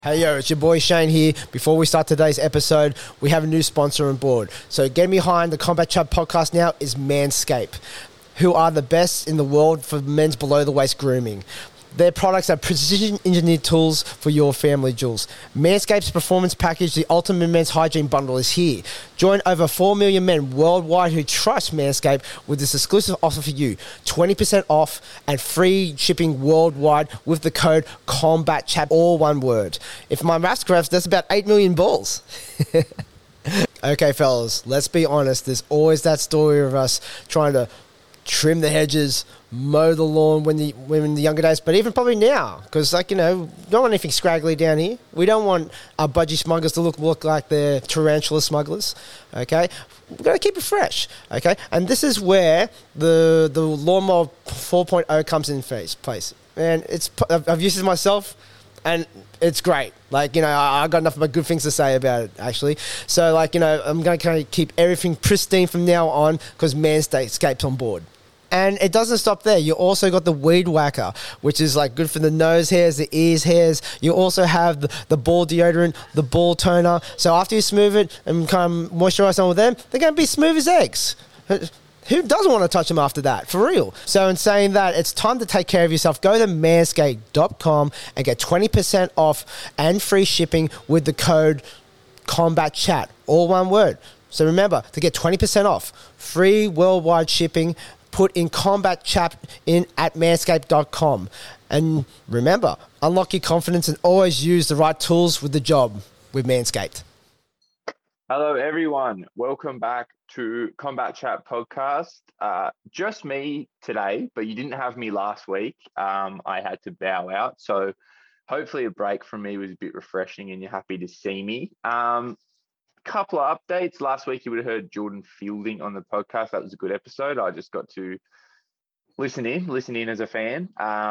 Hey yo, it's your boy Shane here. Before we start today's episode, we have a new sponsor on board. So getting behind the Combat Chat podcast now is Manscaped, who are the best in the world for men's below the waist grooming. Their products are precision engineered tools for your family jewels. Manscaped's performance package, the ultimate men's hygiene bundle, is here. Join over 4 million men worldwide who trust Manscaped with this exclusive offer for you. 20% off and free shipping worldwide with the code COMBATCHAT, all one word. If my maths correct, that's about 8 million balls. Okay, fellas, let's be honest. There's always that story of us trying to trim the hedges, mow the lawn when in the younger days, but even probably now, because we don't want anything scraggly down here. We don't want our budgie smugglers to look like they're tarantula smugglers. Okay, we've got to keep it fresh. Okay, and this is where the Lawnmower 4.0 comes in place, and I've used it myself, and it's great. I got nothing but good things to say about it, actually. So, I'm going to kind of keep everything pristine from now on because Manscaped's on board. And it doesn't stop there. You also got the Weed Whacker, which is good for the nose hairs, the ears hairs. You also have the ball deodorant, the ball toner. So after you smooth it and kind of moisturize them with them, they're going to be smooth as eggs. Who doesn't want to touch them after that? For real. So in saying that, it's time to take care of yourself. Go to manscaped.com and get 20% off and free shipping with the code COMBATCHAT, all one word. So remember, to get 20% off, free worldwide shipping, put in Combat Chat in at manscaped.com. And remember, unlock your confidence and always use the right tools with the job with Manscaped. Hello, everyone. Welcome back to Combat Chat podcast. Just me today, but you didn't have me last week. I had to bow out. So hopefully a break from me was a bit refreshing and you're happy to see me. Couple of updates. Last week you would have heard Jordan Fielding on the podcast. That was a good episode. I just got to listen in as a fan.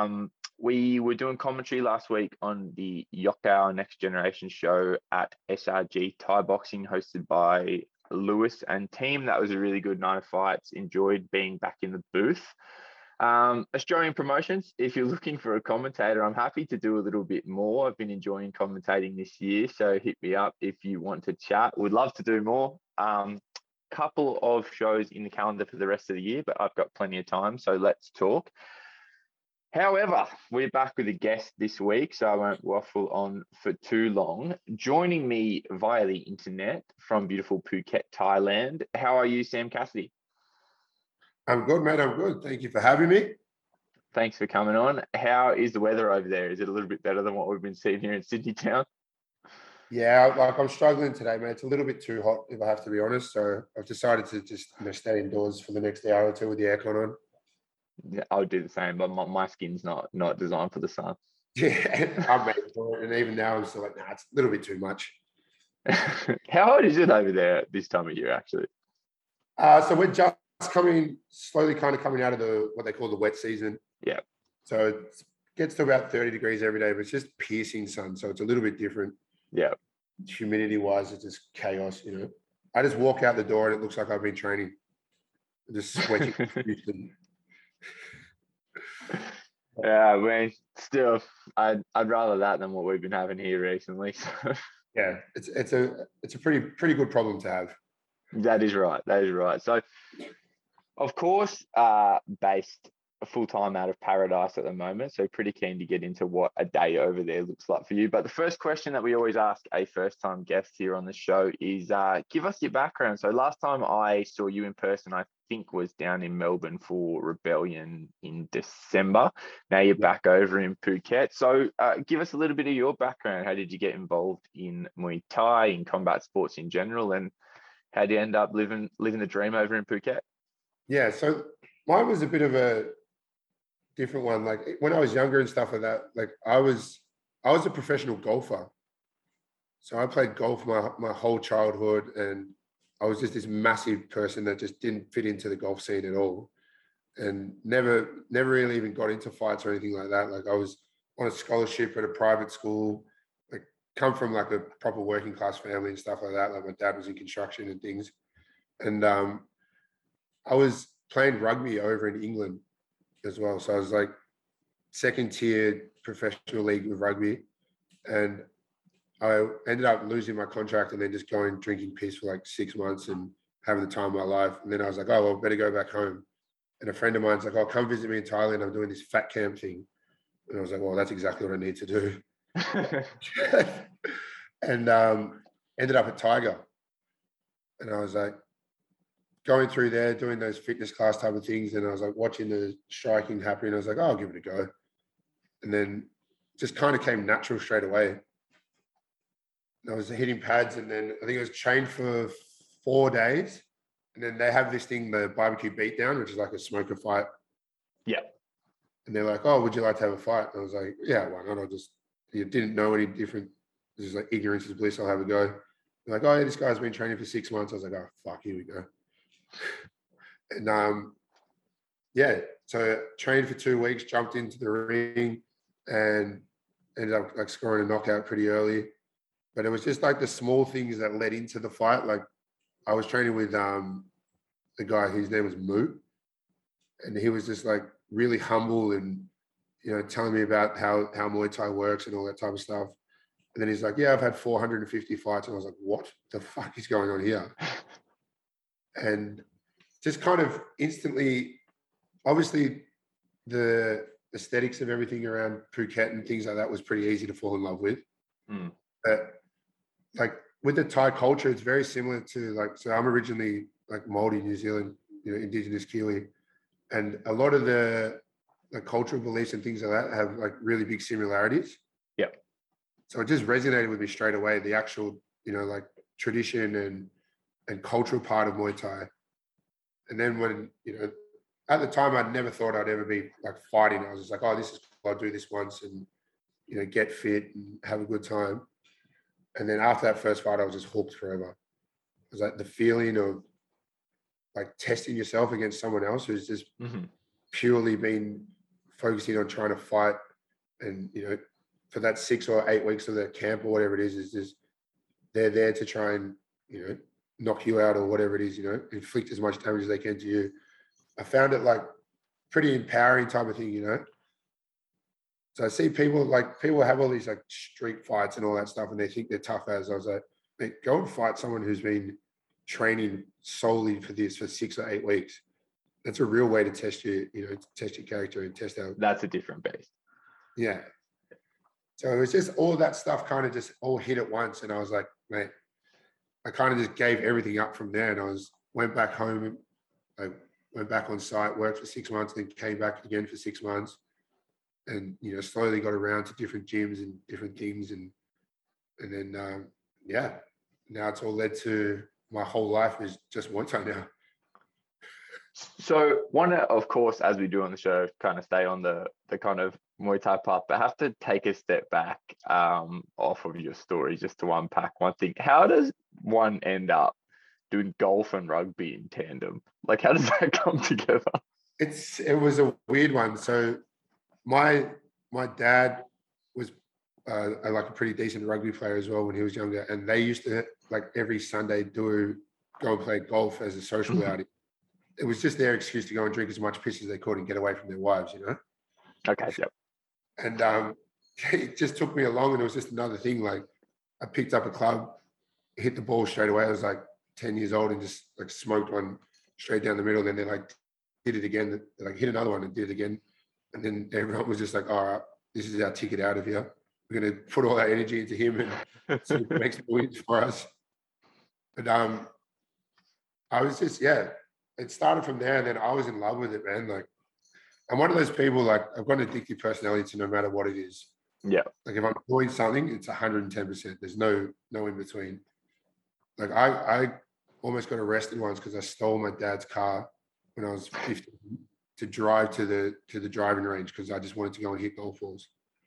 We were doing commentary last week on the Yokkao Next Generation show at SRG Thai Boxing, hosted by Lewis and team. That was a really good night of fights. Enjoyed being back in the booth. Australian promotions, if you're looking for a commentator, I'm happy to do a little bit more. I've been enjoying commentating this year, so hit me up if you want to chat. Would love to do more. Couple of shows in the calendar for the rest of the year, but I've got plenty of time, so let's talk. However, we're back with a guest this week, so I won't waffle on for too long. Joining me via the internet from beautiful Phuket, Thailand. How are you, Sam Cassidy? I'm good, mate. I'm good. Thank you for having me. Thanks for coming on. How is the weather over there? Is it a little bit better than what we've been seeing here in Sydney town? Yeah, I'm struggling today, mate. It's a little bit too hot, if I have to be honest. So I've decided to just stay indoors for the next hour or two with the aircon on. Yeah, I would do the same, but my skin's not designed for the sun. Yeah, I'm made for it. And even now, I'm still nah, it's a little bit too much. How hot is it over there at this time of year, actually? So we're just slowly coming out of what they call the wet season. Yeah. So it gets to about 30 degrees every day, but it's just piercing sun. So it's a little bit different. Yeah. Humidity wise, it's just chaos, I just walk out the door and it looks like I've been training. I'm just sweating. Yeah, I mean, still, I'd rather that than what we've been having here recently. So. Yeah, it's a pretty good problem to have. That is right. So, of course, based full-time out of Paradise at the moment, so pretty keen to get into what a day over there looks like for you. But the first question that we always ask a first-time guest here on the show is give us your background. So last time I saw you in person, I think was down in Melbourne for Rebellion in December. Now you're back over in Phuket. So give us a little bit of your background. How did you get involved in Muay Thai, in combat sports in general, and how did you end up living the dream over in Phuket? Yeah, so mine was a bit of a different one. When I was younger and stuff like that, I was a professional golfer. So I played golf my whole childhood, and I was just this massive person that just didn't fit into the golf scene at all, and never really even got into fights or anything like that. I was on a scholarship at a private school, come from a proper working class family and stuff like that. My dad was in construction and things, and I was playing rugby over in England as well. So I was second tier professional league with rugby, and I ended up losing my contract and then just going drinking piss for like 6 months and having the time of my life. And then I was like, oh, well, better go back home. And a friend of mine's like, oh, come visit me in Thailand. I'm doing this fat camp thing. And I was like, well, that's exactly what I need to do. And ended up at Tiger. And I was like, going through there, doing those fitness class type of things. And I was like watching the striking happen. And I was like, oh, I'll give it a go. And then just kind of came natural straight away. And I was hitting pads, and then I think I was trained for 4 days. And then they have this thing, the barbecue beatdown, which is like a smoker fight. Yeah. And they're like, oh, would you like to have a fight? And I was like, yeah, why not? You didn't know any different. This is like ignorance is bliss. I'll have a go. They're like, oh, yeah, this guy's been training for 6 months. I was like, oh, fuck, here we go. And yeah, so trained for 2 weeks, jumped into the ring and ended up like scoring a knockout pretty early. But it was just like the small things that led into the fight. Like I was training with the guy whose name was Moo, and he was just like really humble and, you know, telling me about how Muay Thai works and all that type of stuff. And then he's like, yeah, I've had 450 fights. And I was like, what the fuck is going on here? And just kind of instantly, obviously the aesthetics of everything around Phuket and things like that was pretty easy to fall in love with. But like with the Thai culture, it's very similar to like, so I'm originally like Māori, New Zealand, you know, Indigenous Kiwi. And a lot of the cultural beliefs and things like that have like really big similarities. Yeah. So it just resonated with me straight away, the actual, you know, like tradition and cultural part of Muay Thai. And then when, you know, at the time, I'd never thought I'd ever be like fighting. I was just like, oh, this is cool. I'll do this once and, you know, get fit and have a good time. And then after that first fight, I was just hooked forever. It was like the feeling of like testing yourself against someone else who's just purely been focusing on trying to fight. And, you know, for that 6 or 8 weeks of their camp or whatever it is just, they're there to try and, you know, knock you out or whatever it is, you know, inflict as much damage as they can to you. I found it like pretty empowering type of thing, you know. So I see people have all these like street fights and all that stuff and they think they're tough as. I was like, mate, go and fight someone who's been training solely for this for 6 or 8 weeks. That's a real way to test your, you know, test your character and test out. That's a different beast. Yeah. So it was just all that stuff kind of just all hit at once. And I was like, mate, I kind of just gave everything up from there. And went back home, I went back on site, worked for 6 months, then came back again for 6 months. And, you know, slowly got around to different gyms and different things. And then, yeah, now it's all led to my whole life is just Muay Thai now. So want to, of course, as we do on the show, kind of stay on the kind of Muay Thai path, but have to take a step back off of your story just to unpack one thing. How does one end up doing golf and rugby in tandem? Like, how does that come together? It was a weird one. So my dad was like a pretty decent rugby player as well when he was younger, and they used to like every Sunday go and play golf as a social outing. It was just their excuse to go and drink as much piss as they could and get away from their wives, you know? Okay, yep. And it just took me along, and it was just another thing. Like I picked up a club, hit the ball straight away. I was like 10 years old and just like smoked one straight down the middle. And then they like did it again, they like hit another one and did it again. And then everyone was just like, all right, this is our ticket out of here. We're going to put all our energy into him and so he makes the wins for us. But I was just, yeah, it started from there. And then I was in love with it, man. Like, I'm one of those people, like, I've got an addictive personality to no matter what it is. Yeah. Like, if I'm doing something, it's 110%. There's no in between. Like, I almost got arrested once because I stole my dad's car when I was 15 to drive to the driving range because I just wanted to go and hit golf balls.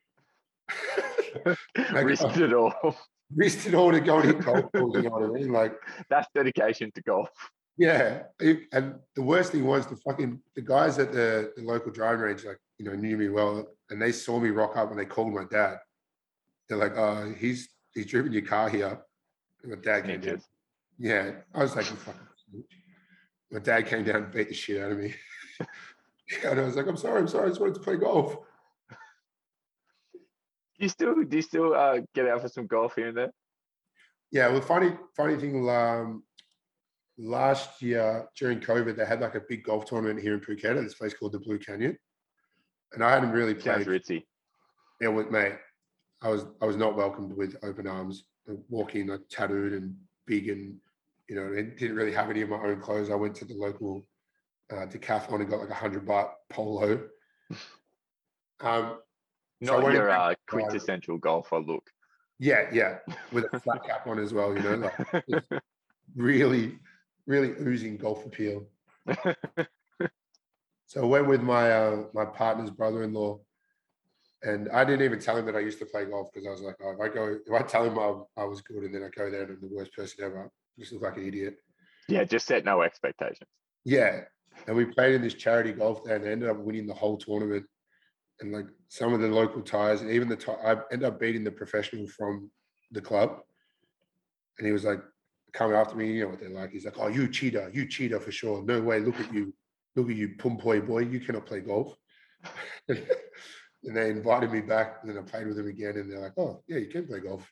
Like, Risked it all. Risked it all to go and hit golf balls, you know what I mean? Like, that's dedication to golf. Yeah. And the worst thing was the guys at the local driving range, like, you know, knew me well, and they saw me rock up and they called my dad. They're like, oh, he's driven your car here. And my dad came down. Yeah. I was like, my dad came down and beat the shit out of me. And I was like, I'm sorry. I just wanted to play golf. Do you still get out for some golf here and there? Yeah, well, funny thing. Last year during COVID, they had like a big golf tournament here in Phuket at this place called the Blue Canyon, and I hadn't really Sounds played. ritzy. Yeah, with mate, I was not welcomed with open arms. Walking like tattooed and big, and didn't really have any of my own clothes. I went to the local decathlon and got like $100 polo. Not your quintessential golfer look. Yeah, with a flat cap on as well. Like really, really oozing golf appeal. So I went with my partner's brother-in-law, and I didn't even tell him that I used to play golf because I was like, oh, if I tell him I was good and then I go there and I'm the worst person ever, I just look like an idiot. Yeah, just set no expectations. Yeah, and we played in this charity golf day and they ended up winning the whole tournament. And like some of the local ties, and even I ended up beating the professional from the club. And he was like coming after me, you know what they're like. He's like, oh, you cheater for sure. No way, look at you, Pumpoy boy, you cannot play golf. And they invited me back, and then I played with them again, and they're like, oh, yeah, you can play golf.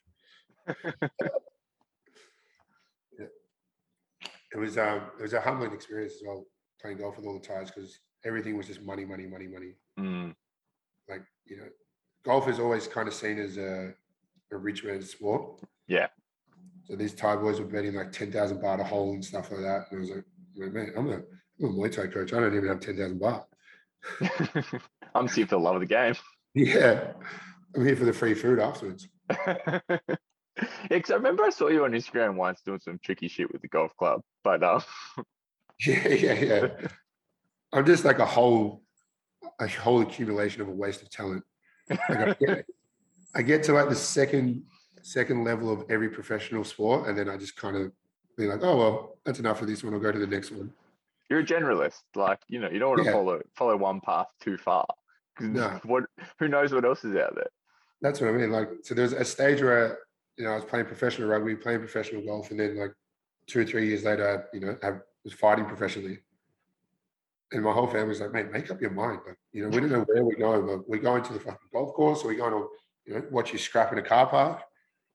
Yeah. It was a humbling experience as well, playing golf with all the ties, because everything was just money. Mm. Like, golf is always kind of seen as a rich man's sport. Yeah. So these Thai boys were betting like 10,000 baht a hole and stuff like that. And I was like, man, I'm a Muay Thai coach. I don't even have 10,000 baht. I'm here for the love of the game. Yeah. I'm here for the free food afterwards. Yeah, because I remember I saw you on Instagram once doing some tricky shit with the golf club. But yeah. I'm just like a whole accumulation of a waste of talent. Like I get to like the second level of every professional sport, and then I just kind of be like, oh well, that's enough of this one. I'll go to the next one. You're a generalist, like you don't want to follow one path too far. No. Who knows what else is out there? That's what I mean. Like, so there's a stage where I was playing professional rugby, playing professional golf, and then like 2 or 3 years later, I was fighting professionally. And my whole family was like, mate, make up your mind. Like, we don't know where we're going, but we're going to the fucking golf course, or we're going to, watch you scrap in a car park.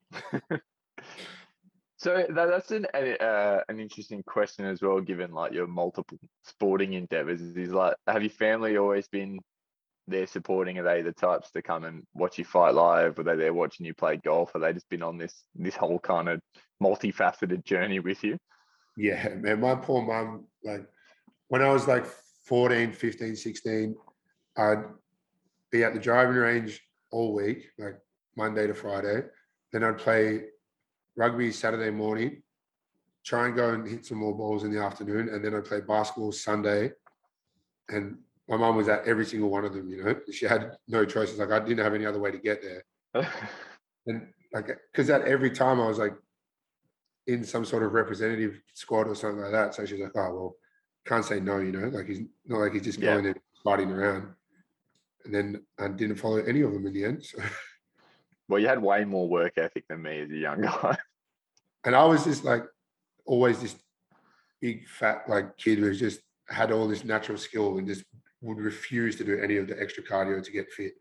So that's an interesting question as well, given like your multiple sporting endeavors. Is like, have your family always been there supporting? Are they the types to come and watch you fight live? Were they there watching you play golf? Have they just been on this whole kind of multifaceted journey with you? Yeah, man, my poor mum, like when I was like 14, 15, 16, I'd be at the driving range all week, like Monday to Friday. Then I'd play rugby Saturday morning, try and go and hit some more balls in the afternoon, and then I'd play basketball Sunday. And my mum was at every single one of them, She had no choices. Like, I didn't have any other way to get there. And like, because at every time I was like in some sort of representative squad or something like that. So she's like, oh, well, can't say no, like he's not like he's just going there fighting around. And then I didn't follow any of them in the end. So. Well, you had way more work ethic than me as a young guy. And I was just like always this big fat like kid who just had all this natural skill and just would refuse to do any of the extra cardio to get fit.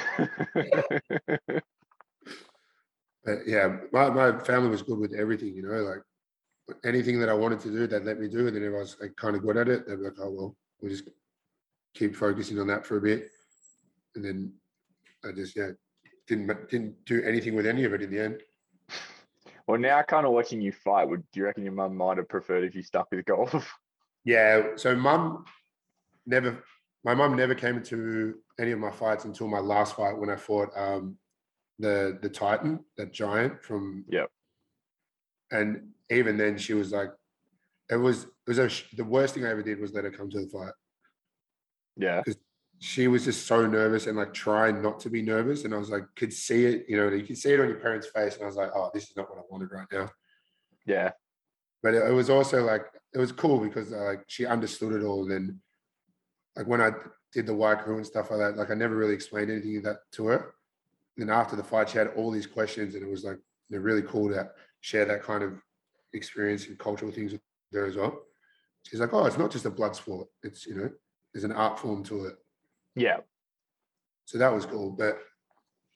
But yeah, my family was good with everything, like anything that I wanted to do, they'd let me do. And then if I was like kind of good at it, they'd be like, oh, well, we'll just keep focusing on that for a bit. And then I just, didn't do anything with any of it in the end. Well, now kind of watching you fight, do you reckon your mum might have preferred if you stuck with golf? Yeah. So my mum never came into any of my fights until my last fight when I fought the Titan, that giant from. Yep. And even then she was like, the worst thing I ever did was let her come to the fight. Yeah. Because she was just so nervous and like trying not to be nervous. And I was like, could see it, you could see it on your parents' face. And I was like, oh, this is not what I wanted right now. Yeah. But it was also like, it was cool because like she understood it all. And then like when I did the white crew and stuff like that, like I never really explained anything of that to her. And then after the fight, she had all these questions and it was like, they're really cool to share that kind of experience and cultural things with her as well. She's like, oh, it's not just a blood sport. It's, there's an art form to it. Yeah. So that was cool. But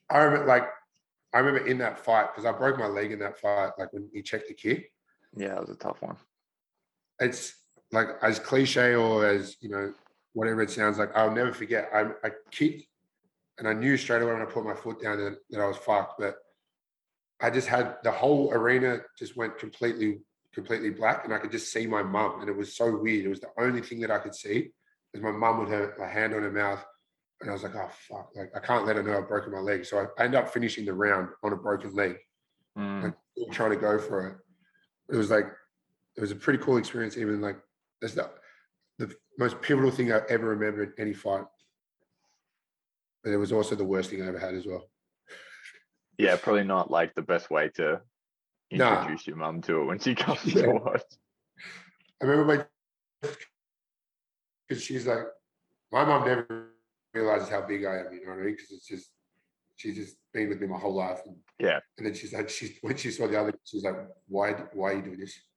I remember in that fight, because I broke my leg in that fight, like when he checked the kick. Yeah, it was a tough one. It's like as cliche or as, whatever it sounds like, I'll never forget. I kicked and I knew straight away when I put my foot down that I was fucked. But I just had the whole arena just went completely black, and I could just see my mum. And it was so weird. It was the only thing that I could see was my mum with her hand on her mouth. And I was like, oh, fuck. Like, I can't let her know I've broken my leg. So I ended up finishing the round on a broken leg, like trying to go for it. It was a pretty cool experience. Even like, that's the most pivotal thing I ever remember in any fight. But it was also the worst thing I ever had as well. Yeah, probably not like the best way to introduce your mum to it when she comes to watch. I remember because she's like, my mom never realizes how big I am, you know what I mean? Because she's just been with me my whole life. And then she's like, when she saw the other, she's like, why are you doing this?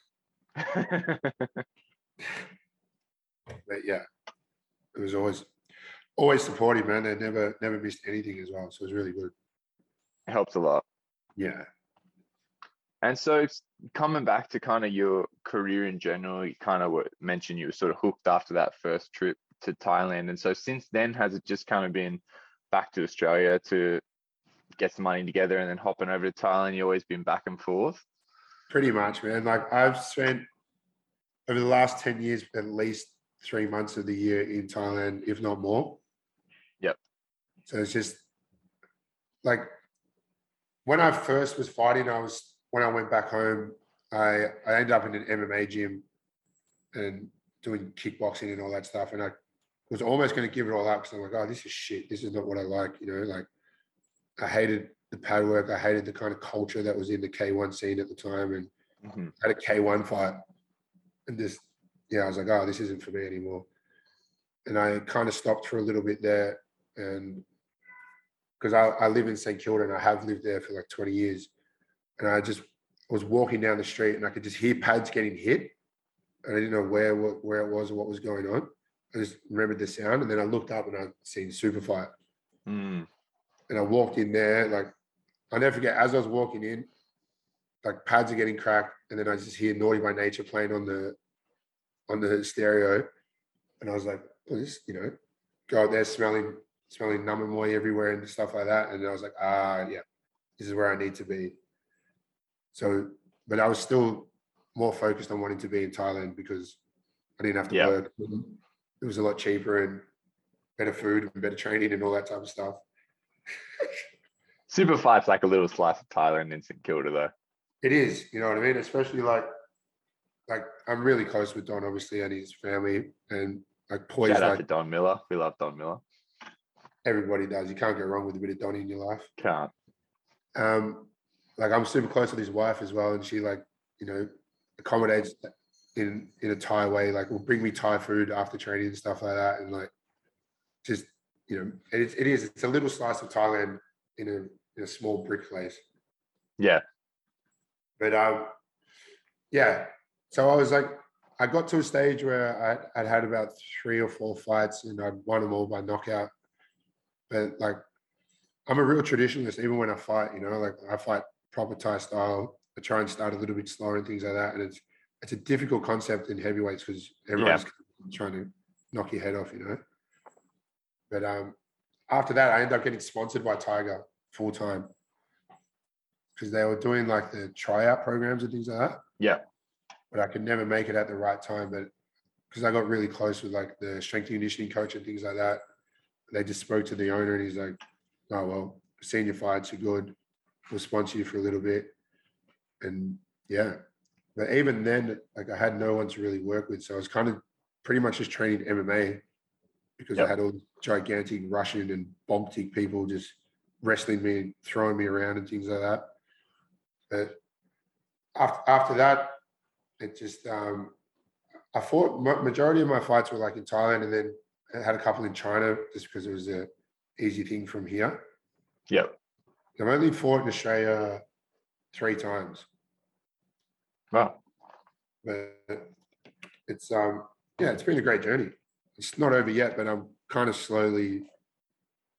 But yeah, it was always supportive, man. They never missed anything as well. So it was really good. It helps a lot. Yeah. And so coming back to kind of your career in general, you kind of mentioned you were sort of hooked after that first trip to Thailand. And so since then, has it just kind of been back to Australia to get some money together and then hopping over to Thailand? You've always been back and forth? Pretty much, man. Like I've spent over the last 10 years, at least 3 months of the year in Thailand, if not more. Yep. So it's just like when I first was fighting, when I went back home, I ended up in an MMA gym and doing kickboxing and all that stuff. And I was almost going to give it all up because I'm like, oh, this is shit. This is not what I like. Like I hated the pad work. I hated the kind of culture that was in the K1 scene at the time. And I had a K1 fight and just, I was like, oh, this isn't for me anymore. And I kind of stopped for a little bit there. And because I live in St. Kilda and I have lived there for like 20 years. And I just was walking down the street and I could just hear pads getting hit. And I didn't know where it was or what was going on. I just remembered the sound. And then I looked up and I'd seen Super Fight. And I walked in there, like, I'll never forget, as I was walking in, like pads are getting cracked. And then I just hear Naughty by Nature playing on the stereo. And I was like, well, this, go out there smelling Namamoy everywhere and stuff like that. And I was like, yeah, this is where I need to be. So, but I was still more focused on wanting to be in Thailand because I didn't have to work. It was a lot cheaper and better food and better training and all that type of stuff. Super Fight's like a little slice of Thailand in St. Kilda, though. It is, you know what I mean? Especially like I'm really close with Don, obviously, and his family, and like Poise. Shout out to Don Miller. We love Don Miller. Everybody does. You can't go wrong with a bit of Donnie in your life. Can't. Like I'm super close with his wife as well, and she accommodates in a Thai way. Like will bring me Thai food after training and stuff like that, and like just it's a little slice of Thailand in a small brick place. Yeah. But yeah. So I was like, I got to a stage where I'd had about 3 or 4 fights and I'd won them all by knockout. But like, I'm a real traditionalist, even when I fight, like I fight proper Thai style. I try and start a little bit slower and things like that. And it's a difficult concept in heavyweights because everyone's trying to knock your head off, But after that, I ended up getting sponsored by Tiger full time because they were doing like the tryout programs and things like that. Yeah. But I could never make it at the right time. But because I got really close with like the strength and conditioning coach and things like that, they just spoke to the owner and he's like, oh, well, senior fights are good. We'll sponsor you for a little bit. And yeah, but even then, like I had no one to really work with. So I was kind of pretty much just training MMA because I had all gigantic Russian and Baltic people just wrestling me and throwing me around and things like that. But after that, it just, I fought, majority of my fights were like in Thailand and then I had a couple in China just because it was a easy thing from here. Yep. I've only fought in Australia 3 times. Wow. But it's it's been a great journey. It's not over yet, but I'm kind of slowly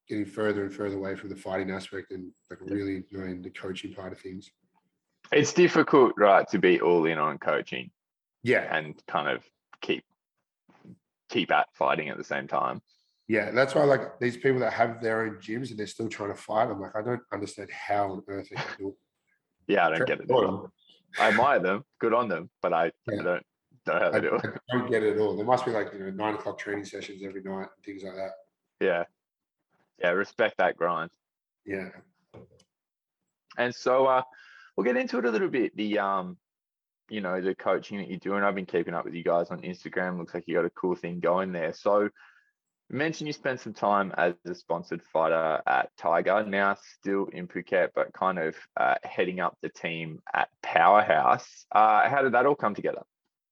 getting further and further away from the fighting aspect and like really enjoying the coaching part of things. It's difficult, right, to be all in on coaching. Yeah. And kind of keep at fighting at the same time. Yeah, that's why like these people that have their own gyms and they're still trying to fight, I'm like, I don't understand how on earth they can do it. Yeah, I don't get it at all. I admire them, good on them, but I don't know how they do it. I don't get it at all. There must be like 9 o'clock training sessions every night and things like that. Yeah, respect that grind. Yeah. And so we'll get into it a little bit. The the coaching that you're doing. I've been keeping up with you guys on Instagram. Looks like you got a cool thing going there. So you mentioned you spent some time as a sponsored fighter at Tiger, now still in Phuket, but kind of heading up the team at Powerhouse. How did that all come together?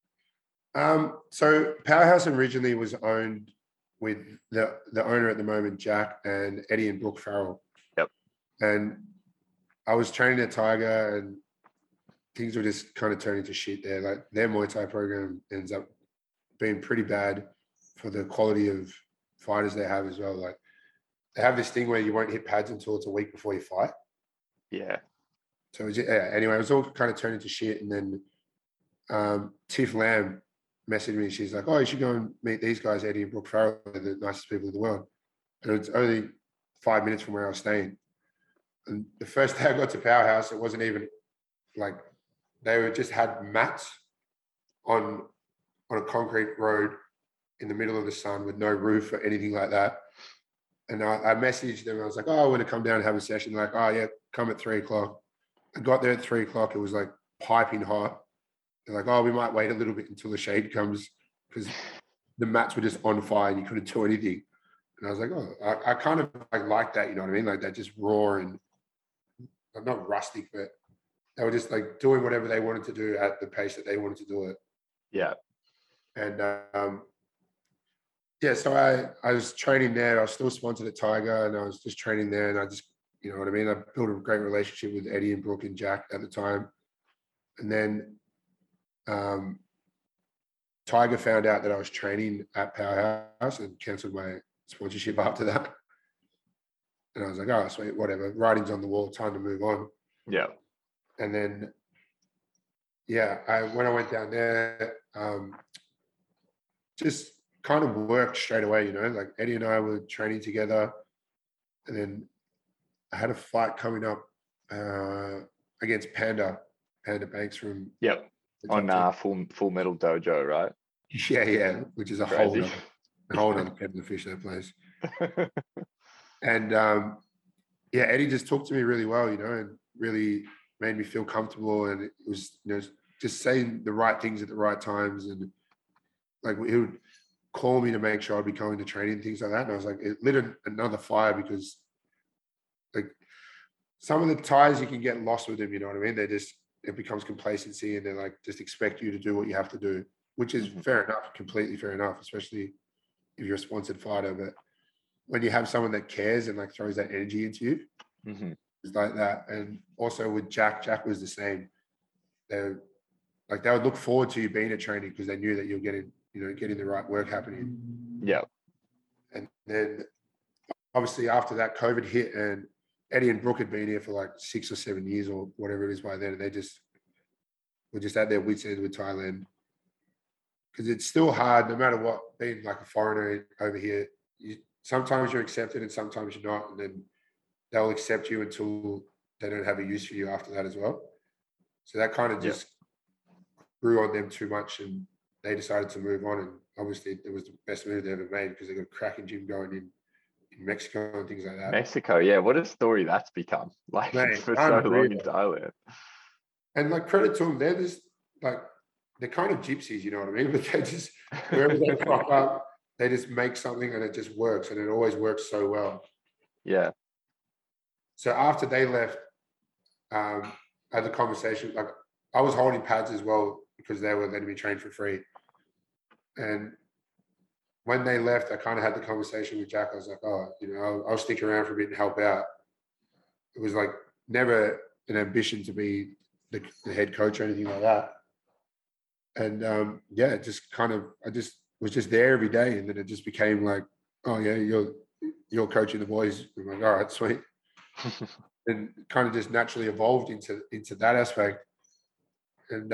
So Powerhouse originally was owned with the owner at the moment, Jack, and Eddie and Brooke Farrell. Yep. And I was training at Tiger and things were just kind of turning to shit there. Like their Muay Thai program ends up being pretty bad for the quality of fighters they have as well. Like they have this thing where you won't hit pads until it's a week before you fight. Yeah. So it was anyway, it was all kind of turning to shit. And then Tiff Lamb messaged me. She's like, "Oh, you should go and meet these guys, Eddie and Brooke Farrell. They're the nicest people in the world." And it's only 5 minutes from where I was staying. And the first day I got to Powerhouse, it wasn't even like they were just had mats on a concrete road in the middle of the sun with no roof or anything like that. And I messaged them. I was like, "Oh, I want to come down and have a session." They're like, "Oh yeah, come at 3 o'clock." I got there at 3 o'clock. It was like piping hot. They're like, "Oh, we might wait a little bit until the shade comes," because the mats were just on fire and you couldn't do anything. And I was like, "Oh, I kind of like that, you know what I mean? Like that just raw and not rustic, but they were just like doing whatever they wanted to do at the pace that they wanted to do it." Yeah. And so I was training there. I was still sponsored at Tiger and I was just training there. And I just, you know what I mean? I built a great relationship with Eddie and Brooke and Jack at the time. And then Tiger found out that I was training at Powerhouse and cancelled my sponsorship after that. And I was like, "Oh, sweet, whatever. Writing's on the wall. Time to move on." Yeah. And then, when I went down there, just kind of worked straight away, like Eddie and I were training together. And then I had a fight coming up against Panda Banks from... Yep. On Full Metal Dojo, right? Yeah, which is a whole other kettle of fish, that place. And Eddie just talked to me really well, and really made me feel comfortable. And it was, just saying the right things at the right times. And like he would call me to make sure I'd be going to training, things like that. And I was like, it lit another fire because like some of the ties you can get lost with them, you know what I mean? It becomes complacency and they like just expect you to do what you have to do, which is fair enough, completely fair enough, especially if you're a sponsored fighter. But when you have someone that cares and like throws that energy into you, it's like that. And also with Jack was the same. They would look forward to you being at training because they knew that you're getting the right work happening. Yeah. And then obviously after that, COVID hit and Eddie and Brooke had been here for like 6 or 7 years or whatever it is by then. And they were just at their wits' end with Thailand. Because it's still hard, no matter what, being like a foreigner over here, sometimes you're accepted and sometimes you're not. And then they'll accept you until they don't have a use for you after that as well. So that kind of just grew on them too much and they decided to move on. And obviously it was the best move they ever made because they got a cracking gym going in Mexico and things like that. Mexico, yeah. What a story that's become. Like, mate, for so long in Thailand. And like, credit to them, they're just like, they're kind of gypsies, you know what I mean? But they just, wherever they crop up, they just make something and it just works. And it always works so well. Yeah. So after they left, I had the conversation, like I was holding pads as well because they were letting me train for free. And when they left, I kind of had the conversation with Jack. I was like, "Oh, I'll stick around for a bit and help out." It was like never an ambition to be the head coach or anything like that. And it just kind of, I just was just there every day. And then it just became like, "Oh yeah, you're you're coaching the boys. I'm like, all right, sweet. And kind of just naturally evolved into that aspect. And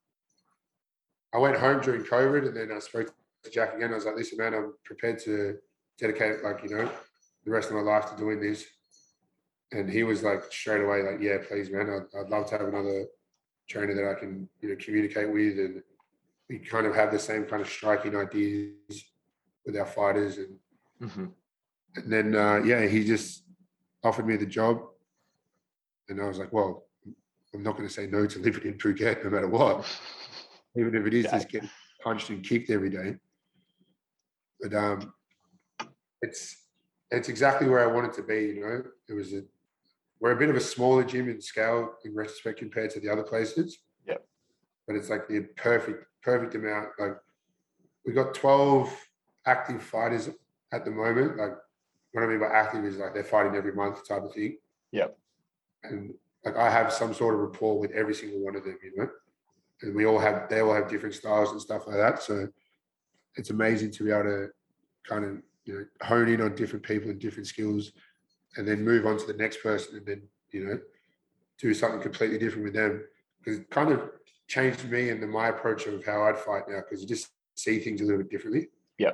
I went home during COVID, and then I spoke to Jack again. I was like, listen, man, I'm prepared to dedicate, like, the rest of my life to doing this. And he was like, straight away, like, yeah, please, man, I'd love to have another trainer that I can, communicate with. And we kind of have the same kind of striking ideas with our fighters. And then, he just offered me the job. And I was like, well, I'm not going to say no to living in Phuket no matter what, even if it is just getting punched and kicked every day. But it's exactly where I wanted to be. We're a bit of a smaller gym in scale in retrospect compared to the other places. Yeah. But it's like the perfect amount. Like, we got 12 active fighters at the moment. Like, what I mean by active is like they're fighting every month type of thing. Yeah. And like, I have some sort of rapport with every single one of them, and they all have different styles and stuff like that. So it's amazing to be able to kind of, hone in on different people and different skills, and then move on to the next person, and then, do something completely different with them. Because it kind of changed me and my approach of how I'd fight now, because you just see things a little bit differently. Yeah.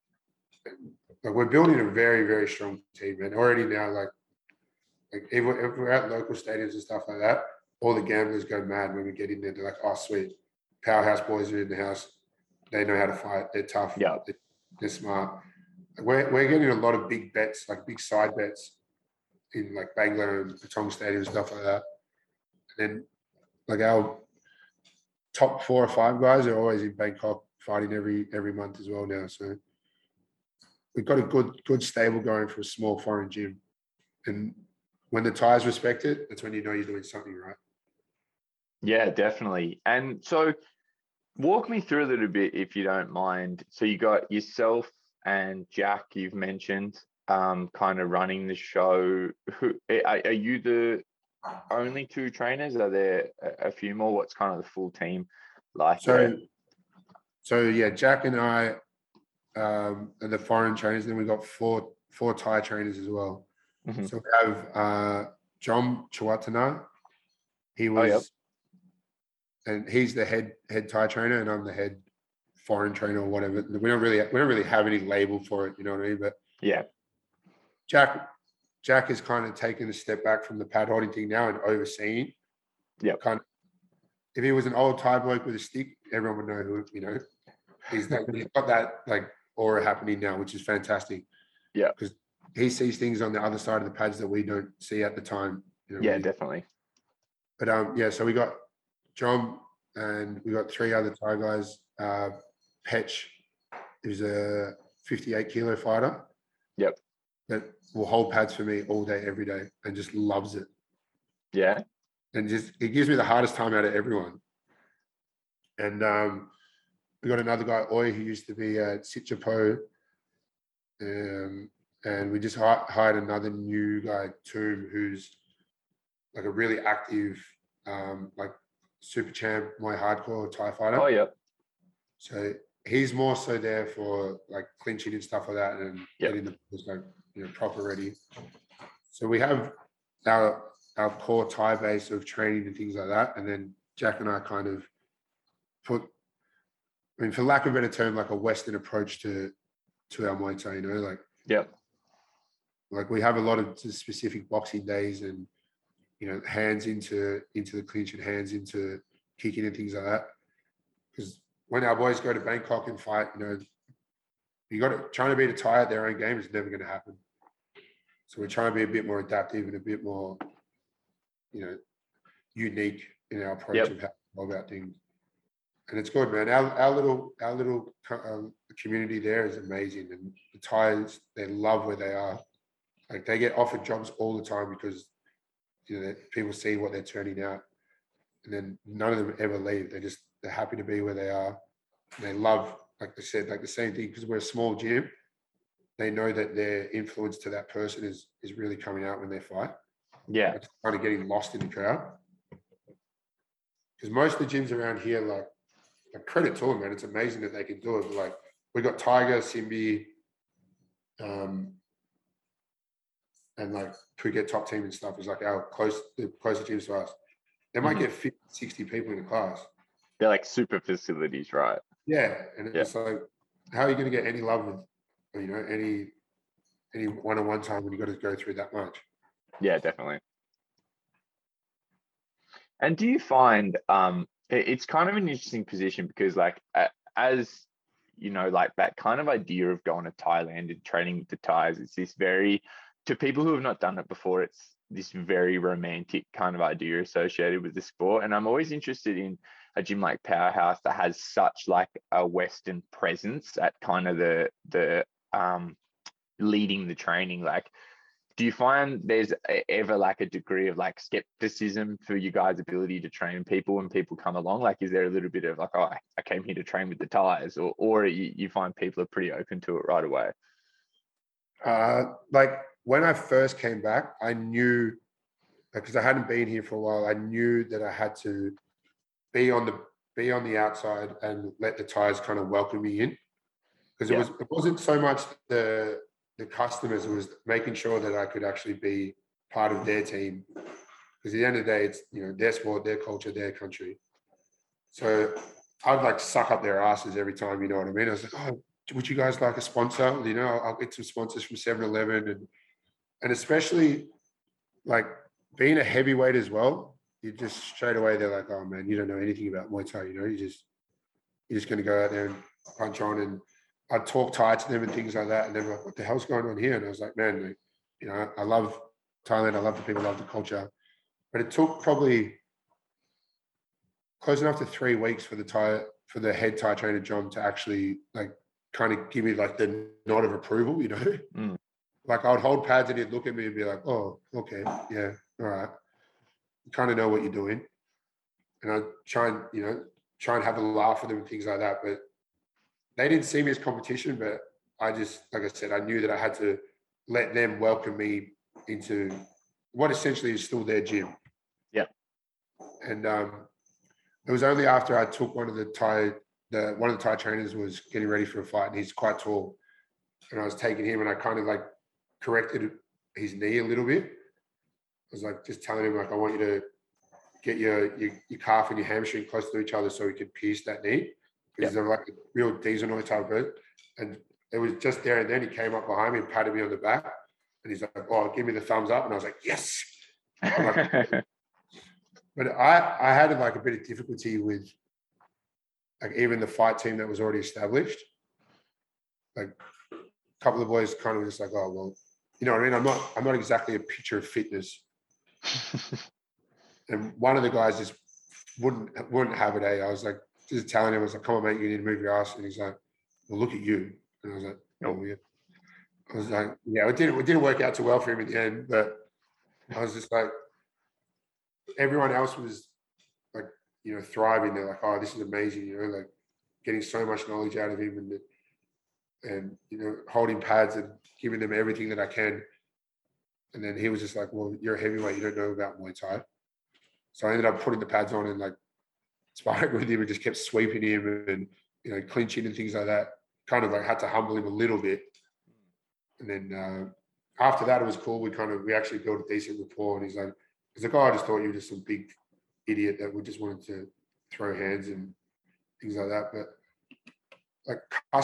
Like, we're building a very, very strong team, and already now, like if we're at local stadiums and stuff like that, all the gamblers go mad when we get in there. They're like, oh, sweet, powerhouse boys are in the house. They know how to fight. They're tough. Yeah. They're smart. We're getting a lot of big bets, like big side bets in like Bangla and Patong Stadium and stuff like that. And then, like, our top 4 or 5 guys are always in Bangkok fighting every month as well now. So we've got a good stable going for a small foreign gym. And when the Thais respect it, that's when you know you're doing something right. Yeah, definitely. And so walk me through a little bit, if you don't mind. So you got yourself and Jack, you've mentioned, kind of running the show. Are you the only 2 trainers? Are there a few more? What's kind of the full team like? So yeah, Jack and I are the foreign trainers. Then we got four Thai trainers as well. Mm-hmm. So we have John Chawatana. He was, and he's the head Thai trainer, and I'm the head foreign trainer or whatever. We don't really have any label for it, you know what I mean? But yeah, Jack has kind of taken a step back from the pad holding thing now and overseeing. Yeah, kind of. If he was an old Thai bloke with a stick, everyone would know who, he's got that like aura happening now, which is fantastic. Yeah, because he sees things on the other side of the pads that we don't see at the time. Yeah, definitely. But so we got John, and we got 3 other Thai guys. Petch is a 58 kilo fighter. Yep. That will hold pads for me all day, every day, and just loves it. Yeah. And just, it gives me the hardest time out of everyone. And we got another guy, Oi, who used to be at Sitchapo. And we just hired another new guy, Toom, who's like a really active, like super champ, Muay hardcore Thai fighter. Oh, yeah. So he's more so there for like clinching and stuff like that, and getting the like, proper ready. So we have our core Thai base of training and things like that, and then Jack and I kind of put, I mean, for lack of a better term, like a Western approach to our Muay Thai, like. Yeah. Like, we have a lot of specific boxing days, and hands into the clinch and hands into kicking and things like that. Because when our boys go to Bangkok and fight, you got to trying to beat a Thai at their own game is never going to happen. So we're trying to be a bit more adaptive and a bit more, unique in our approach of how we go about things. And it's good, man. Our little community there is amazing, and the Thais, they love where they are. Like, they get offered jobs all the time because people see what they're turning out, and then none of them ever leave. They're happy to be where they are. And they love, like I said, like the same thing, because we're a small gym. They know that their influence to that person is really coming out when they fight. Yeah, it's kind of getting lost in the crowd. Because most of the gyms around here, like credit to them, man. It's amazing that they can do it. Like, we got Tiger, Simbi, and like Phuket top team and stuff is like the closer teams to us. They might get 50, 60 people in a class. They're like super facilities, right? Yeah, and it's like, how are you going to get any love with, any one-on-one time when you got to go through that much? Yeah, definitely. And do you find it's kind of an interesting position because like as you know, like that kind of idea of going to Thailand and training with the Thais, it's this very, to people who have not done it before, it's this very romantic kind of idea associated with the sport. And I'm always interested in a gym like Powerhouse that has such like a Western presence at kind of the leading the training. Like, do you find there's ever like a degree of like skepticism for you guys' ability to train people when people come along? Like, is there a little bit of like, oh, I came here to train with the Thais, or you find people are pretty open to it right away? Like when I first came back, I knew, because I hadn't been here for a while, I knew that I had to be on the outside and let the Thais kind of welcome me in, because it wasn't so much the customers, it was making sure that I could actually be part of their team, because at the end of the day, it's their sport, their culture, their country. So I'd like suck up their asses every time, you know what I mean? I was like, oh, would you guys like a sponsor? I'll get some sponsors from 7-Eleven, and especially like being a heavyweight as well, you just straight away they're like, oh man, you don't know anything about Muay Thai, you're just going to go out there and punch on. And I'd talk Thai to them and things like that, and they're like, what the hell's going on here? And I was like, man, I love Thailand, I love the people, I love the culture. But it took probably close enough to 3 weeks for the head Thai trainer John to actually like kind of give me like the nod of approval, Like I would hold pads and he'd look at me and be like, oh, okay, yeah, all right. You kind of know what you're doing. And I'd try and have a laugh with them and things like that. But they didn't see me as competition, but I just, like I said, I knew that I had to let them welcome me into what essentially is still their gym. Yeah. And it was only after I took one of the Thai trainers was getting ready for a fight, and he's quite tall, and I was taking him, and I kind of like corrected his knee a little bit. I was like just telling him like, I want you to get your calf and your hamstring close to each other so we could pierce that knee, because they're like a real diesel type of. And it was just there and then he came up behind me and patted me on the back, and he's like, oh, give me the thumbs up, and I was like, yes. But I had like a bit of difficulty with like even the fight team that was already established. Like a couple of boys kind of just like, oh well, you know what I mean? I'm not exactly a picture of fitness. And one of the guys just wouldn't have it. I was like just telling him, I was like, come on mate, you need to move your ass. And he's like, well, look at you. And I was like, oh yeah. I was like, yeah, it didn't work out too well for him in the end, but I was just like, everyone else was like, thriving. They're like, oh, this is amazing, like getting so much knowledge out of him, and holding pads and giving them everything that I can. And then he was just like, well, you're a heavyweight, you don't know about Muay Thai. So I ended up putting the pads on and like sparring with him and just kept sweeping him and clinching and things like that. Kind of like had to humble him a little bit. And then after that, it was cool. We actually built a decent rapport, and he's like, oh, I just thought you were just some big idiot that we just wanted to throw hands and things like that. But like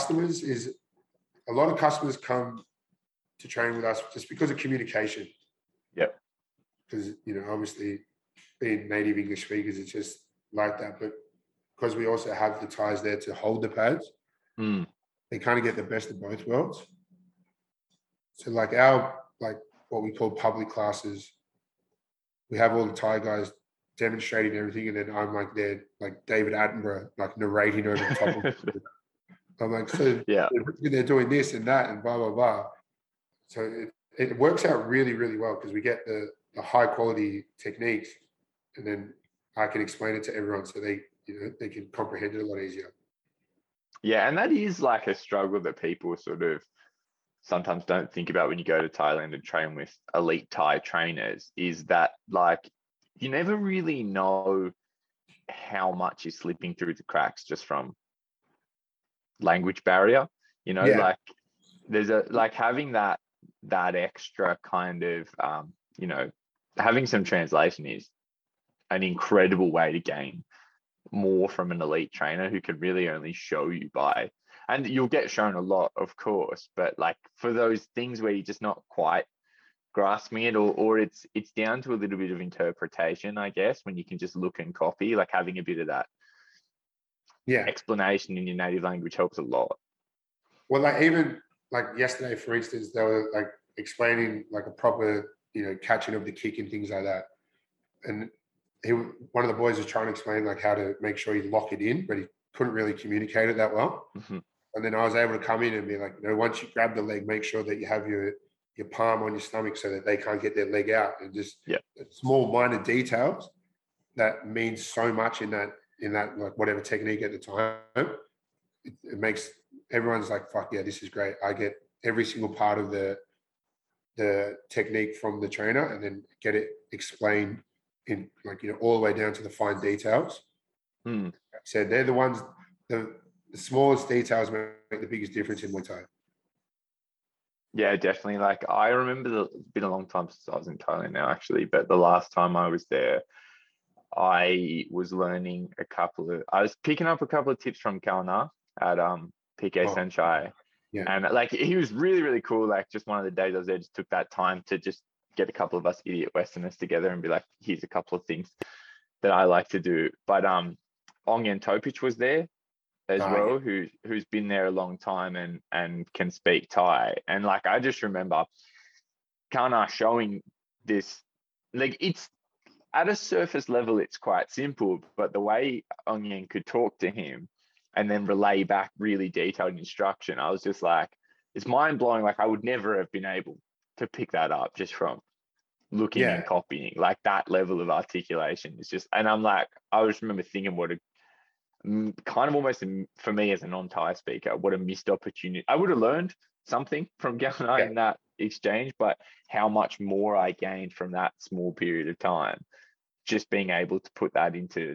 a lot of customers come to train with us just because of communication. Yep. Because, obviously being native English speakers, it's just like that. But because we also have the Thais there to hold the pads, they kind of get the best of both worlds. So like what we call public classes, we have all the Thai guys demonstrating everything, and then I'm like there, like David Attenborough, like narrating over the top of it. I'm like, so they're doing this and that and blah, blah, blah. So it works out really, really well because we get the high quality techniques, and then I can explain it to everyone so they can comprehend it a lot easier. Yeah, and that is like a struggle that people sort of sometimes don't think about when you go to Thailand and train with elite Thai trainers, is that like you never really know how much is slipping through the cracks just from language barrier, like there's like having that that extra kind of, having some translation is an incredible way to gain more from an elite trainer who can really only show you by, and you'll get shown a lot, of course, but like for those things where you're just not quite grasping it, or it's down to a little bit of interpretation, I guess, when you can just look and copy, like having a bit of that explanation in your native language helps a lot. Well, like even like yesterday, for instance, they were like explaining like a proper, catching of the kick and things like that. And one of the boys was trying to explain like how to make sure you lock it in, but he couldn't really communicate it that well. Mm-hmm. And then I was able to come in and be like, once you grab the leg, make sure that you have your palm on your stomach so that they can't get their leg out, and just small minor details that means so much in that like whatever technique at the time. It makes everyone's like, fuck yeah, this is great. I get every single part of the technique from the trainer, and then get it explained in like, all the way down to the fine details. So they're the ones, the smallest details make the biggest difference in Muay Thai. Yeah, definitely. Like I remember it's been a long time since I was in Thailand now, actually, but the last time I was there, I was picking up a couple of tips from Kalna at PK Senchai. Yeah. And like he was really, really cool. Like just one of the days I was there, just took that time to just get a couple of us idiot Westerners together and be like, here's a couple of things that I like to do. But Ongyan Topic was there as well, who's been there a long time and can speak Thai. And like I just remember Kana showing this, like it's at a surface level, it's quite simple, but the way Ongyan could talk to him and then relay back really detailed instruction, I was just like, it's mind blowing. Like I would never have been able to pick that up just from looking and copying. Like that level of articulation is just, and I'm like, I just remember thinking what a kind of almost for me as a non-Thai speaker, what a missed opportunity. I would have learned something from Galna in that exchange, but how much more I gained from that small period of time, just being able to put that into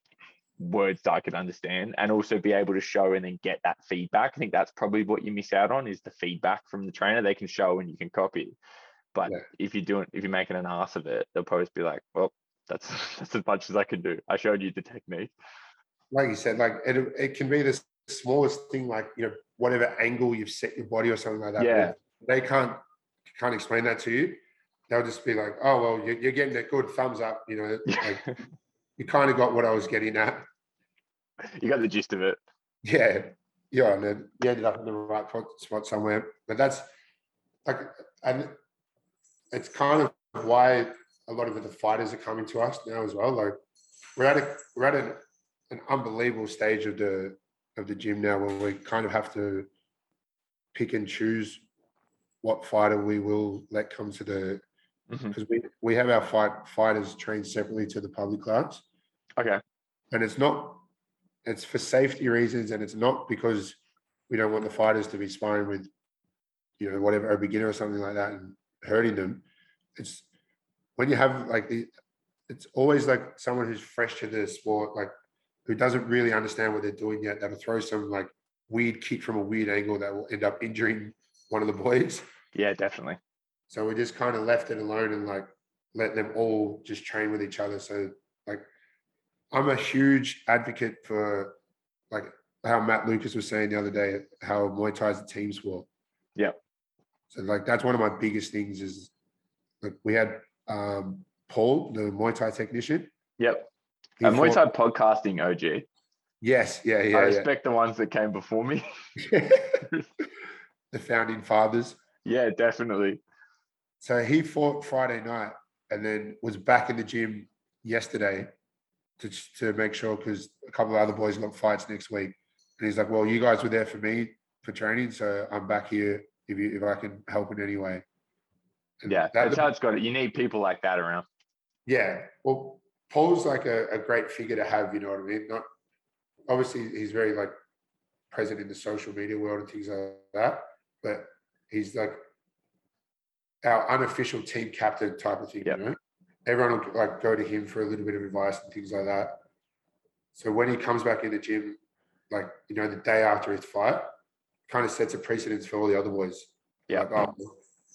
words that I could understand and also be able to show and then get that feedback. I think that's probably what you miss out on, is the feedback from the trainer. They can show and you can copy, but if you're making an ass of it, they'll probably be like, well, that's as much as I can do. I showed you the technique. Like you said, like it can be the smallest thing, like whatever angle you've set your body or something like that. Yeah, they can't explain that to you. They'll just be like, oh well, you're getting a good thumbs up. Like you kind of got what I was getting at. You got the gist of it. Yeah, and then you ended up in the right spot somewhere. But that's like, and it's kind of why a lot of the fighters are coming to us now as well. Like we're at an unbelievable stage of the gym now, where we kind of have to pick and choose what fighter we will let come to the, because we have our fighters trained separately to the public class. Okay. And it's for safety reasons, and it's not because we don't want the fighters to be sparring with, whatever, a beginner or something like that and hurting them. It's when you have like it's always like someone who's fresh to the sport, like who doesn't really understand what they're doing yet, that'll throw some like weird kick from a weird angle that will end up injuring one of the boys. Yeah, definitely. So we just kind of left it alone and like let them all just train with each other. So like I'm a huge advocate for like how Matt Lucas was saying the other day, how Muay Thai is a team sport. Yeah. So like that's one of my biggest things is like we had Paul, the Muay Thai technician. Yep. Muay Thai podcasting OG. Yes. Yeah. I respect the ones that came before me. The founding fathers. Yeah, definitely. So he fought Friday night and then was back in the gym yesterday to make sure, because a couple of other boys got fights next week. And he's like, well, you guys were there for me for training, so I'm back here if I can help in any way. And that's how it's got it. You need people like that around. Yeah. Well, Paul's like a great figure to have, you know what I mean? Not obviously he's very like present in the social media world and things like that, but he's like our unofficial team captain type of thing, you know? Everyone will like go to him for a little bit of advice and things like that. So when he comes back in the gym, like, the day after his fight, kind of sets a precedence for all the other boys. Yeah. Like,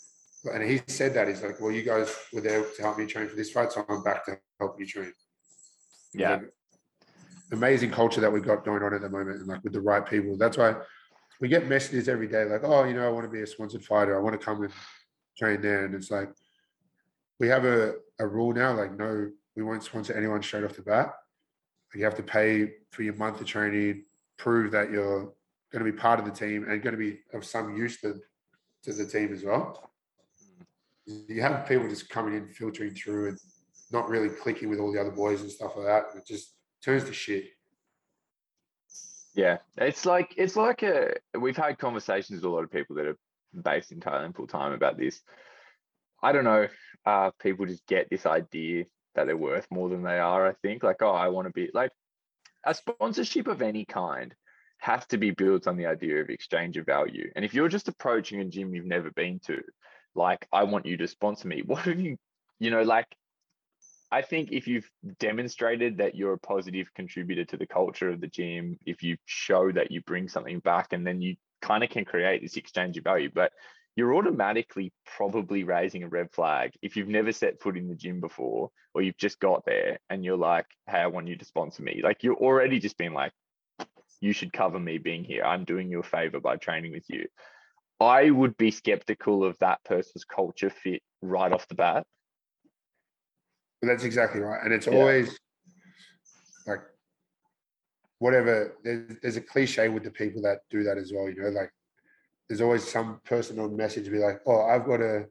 And he said that, he's like, well, you guys were there to help me train for this fight, so I'm back to help you train. Yeah. Like, amazing culture that we've got going on at the moment, and like with the right people. That's why we get messages every day like, oh, I want to be a sponsored fighter. I want to come and train there. And it's like, we have a rule now, like, no, we won't sponsor anyone straight off the bat. You have to pay for your month of training, prove that you're going to be part of the team and going to be of some use to the team as well. You have people just coming in, filtering through and not really clicking with all the other boys and stuff like that. It just turns to shit. Yeah, it's like we've had conversations with a lot of people that are based in Thailand full time about this. I don't know. People just get this idea that they're worth more than they are. I think like, oh, I want to be like a sponsorship of any kind has to be built on the idea of exchange of value. And if you're just approaching a gym you've never been to, like, I want you to sponsor me. What have you, like, I think if you've demonstrated that you're a positive contributor to the culture of the gym, if you show that you bring something back, and then you kind of can create this exchange of value, but you're automatically probably raising a red flag if you've never set foot in the gym before, or you've just got there and you're like, hey, I want you to sponsor me. Like, you're already just being like, you should cover me being here. I'm doing you a favor by training with you. I would be skeptical of that person's culture fit right off the bat. But that's exactly right. And it's always like, whatever, there's a cliche with the people that do that as well, like there's always some person on message be like, oh, I've got a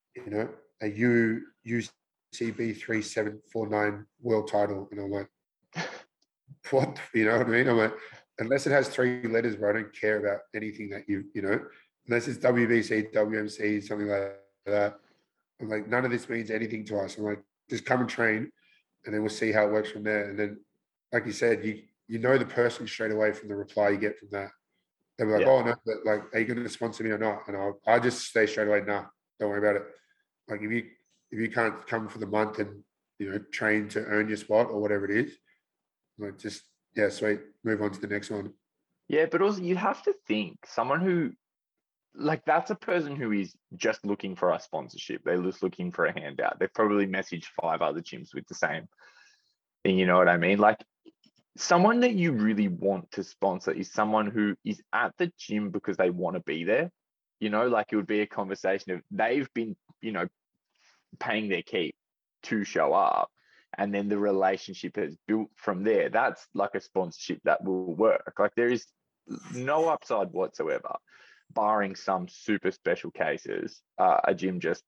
UCB 3749 world title. And I'm like, what? You know what I mean? I'm like, unless it has 3 letters, bro, I don't care about anything that unless it's WBC, WMC, something like that. I'm like, none of this means anything to us. I'm like, just come and train, and then we'll see how it works from there. And then, like you said, you know the person straight away from the reply you get from that. They'll be like, oh, no, but like, are you going to sponsor me or not? And I just say straight away, nah, don't worry about it. Like, if you can't come for the month and, train to earn your spot or whatever it is, like, just, yeah, sweet, move on to the next one. Yeah, but also you have to think someone who, like, that's a person who is just looking for a sponsorship. They're just looking for a handout. They've probably messaged 5 other gyms with the same thing. You know what I mean? Like, someone that you really want to sponsor is someone who is at the gym because they want to be there. Like, it would be a conversation of they've been, paying their keep to show up, and then the relationship has built from there. That's like a sponsorship that will work. Like, there is no upside whatsoever, barring some super special cases, a gym just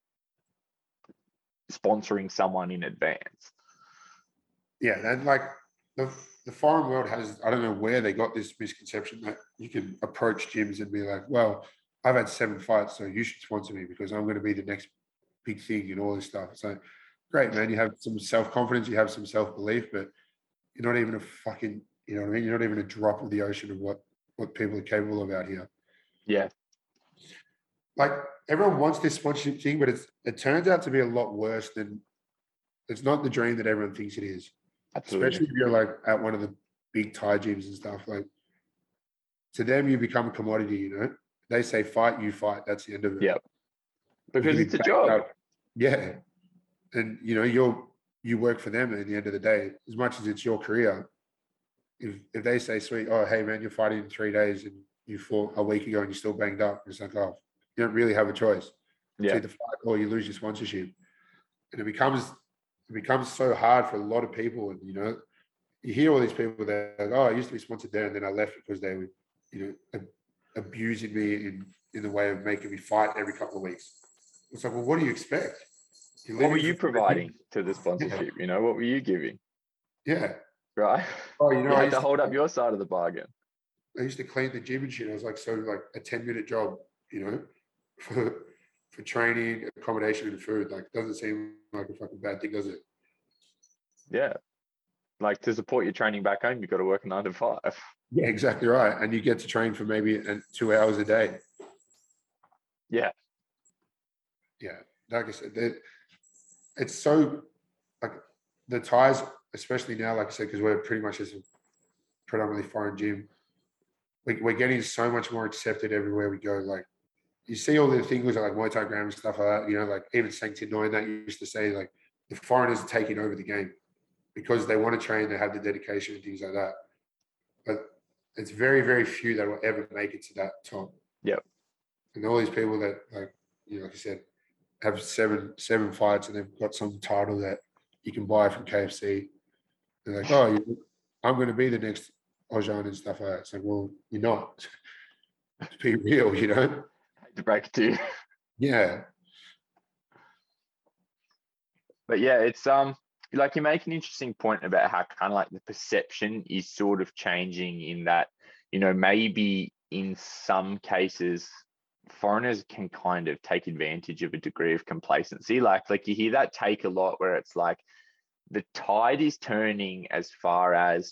sponsoring someone in advance. Yeah, and like the foreign world has, I don't know where they got this misconception that you can approach gyms and be like, well, I've had 7 fights, so you should sponsor me because I'm going to be the next big thing and all this stuff. So great, man. You have some self-confidence, you have some self-belief, but you're not even a fucking, you know what I mean? You're not even a drop of the ocean of what people are capable of out here. Yeah. Like, everyone wants this sponsorship thing, but it turns out to be a lot worse than, it's not the dream that everyone thinks it is. Absolutely. Especially if you're like at one of the big Thai gyms and stuff. Like, to them, you become a commodity, They say fight, you fight. That's the end of it. Yeah. Because it's a job. Out. Yeah. And, you work for them at the end of the day, as much as it's your career. If they say, sweet, oh, hey, man, you're fighting in 3 days and you fought a week ago and you're still banged up, it's like, oh, you don't really have a choice. Yeah. It's either fight or you lose your sponsorship. And it becomes so hard for a lot of people. And, you hear all these people that are like, oh, I used to be sponsored there and then I left because they were, abusing me in the way of making me fight every couple of weeks. It's like, well, what do you expect? What were you providing to the sponsorship? Yeah. What were you giving? Yeah. Right. Oh, you had to hold up your side of the bargain. I used to clean the gym and shit. I was like, so like a 10-minute job, for training, accommodation, and food. Like, doesn't seem like a fucking bad thing, does it? Yeah. Like, to support your training back home, you've got to work 9 to 5. Yeah, exactly right. And you get to train for maybe 2 hours a day. Yeah. Yeah. Like I said, it's so, like, the Thais, especially now, like I said, because we're pretty much just a predominantly foreign gym, we're getting so much more accepted everywhere we go. Like, you see all the things like Muay Thai Gram and stuff like that, you know, like even Sanctin Nine that used to say like the foreigners are taking over the game because they want to train, they have the dedication and things like that. But it's very, very few that will ever make it to that top. Yep. And all these people that like, you know, like I said, have seven fights and they've got some title that you can buy from KFC. They're like, oh, I'm going to be the next Ojan and stuff like that. It's like, well, you're not. To be real, you know. I hate to break it to you. Yeah. But yeah, it's like you make an interesting point about how kind of like the perception is sort of changing in that, you know, maybe in some cases foreigners can kind of take advantage of a degree of complacency. Like you hear that take a lot where it's like the tide is turning as far as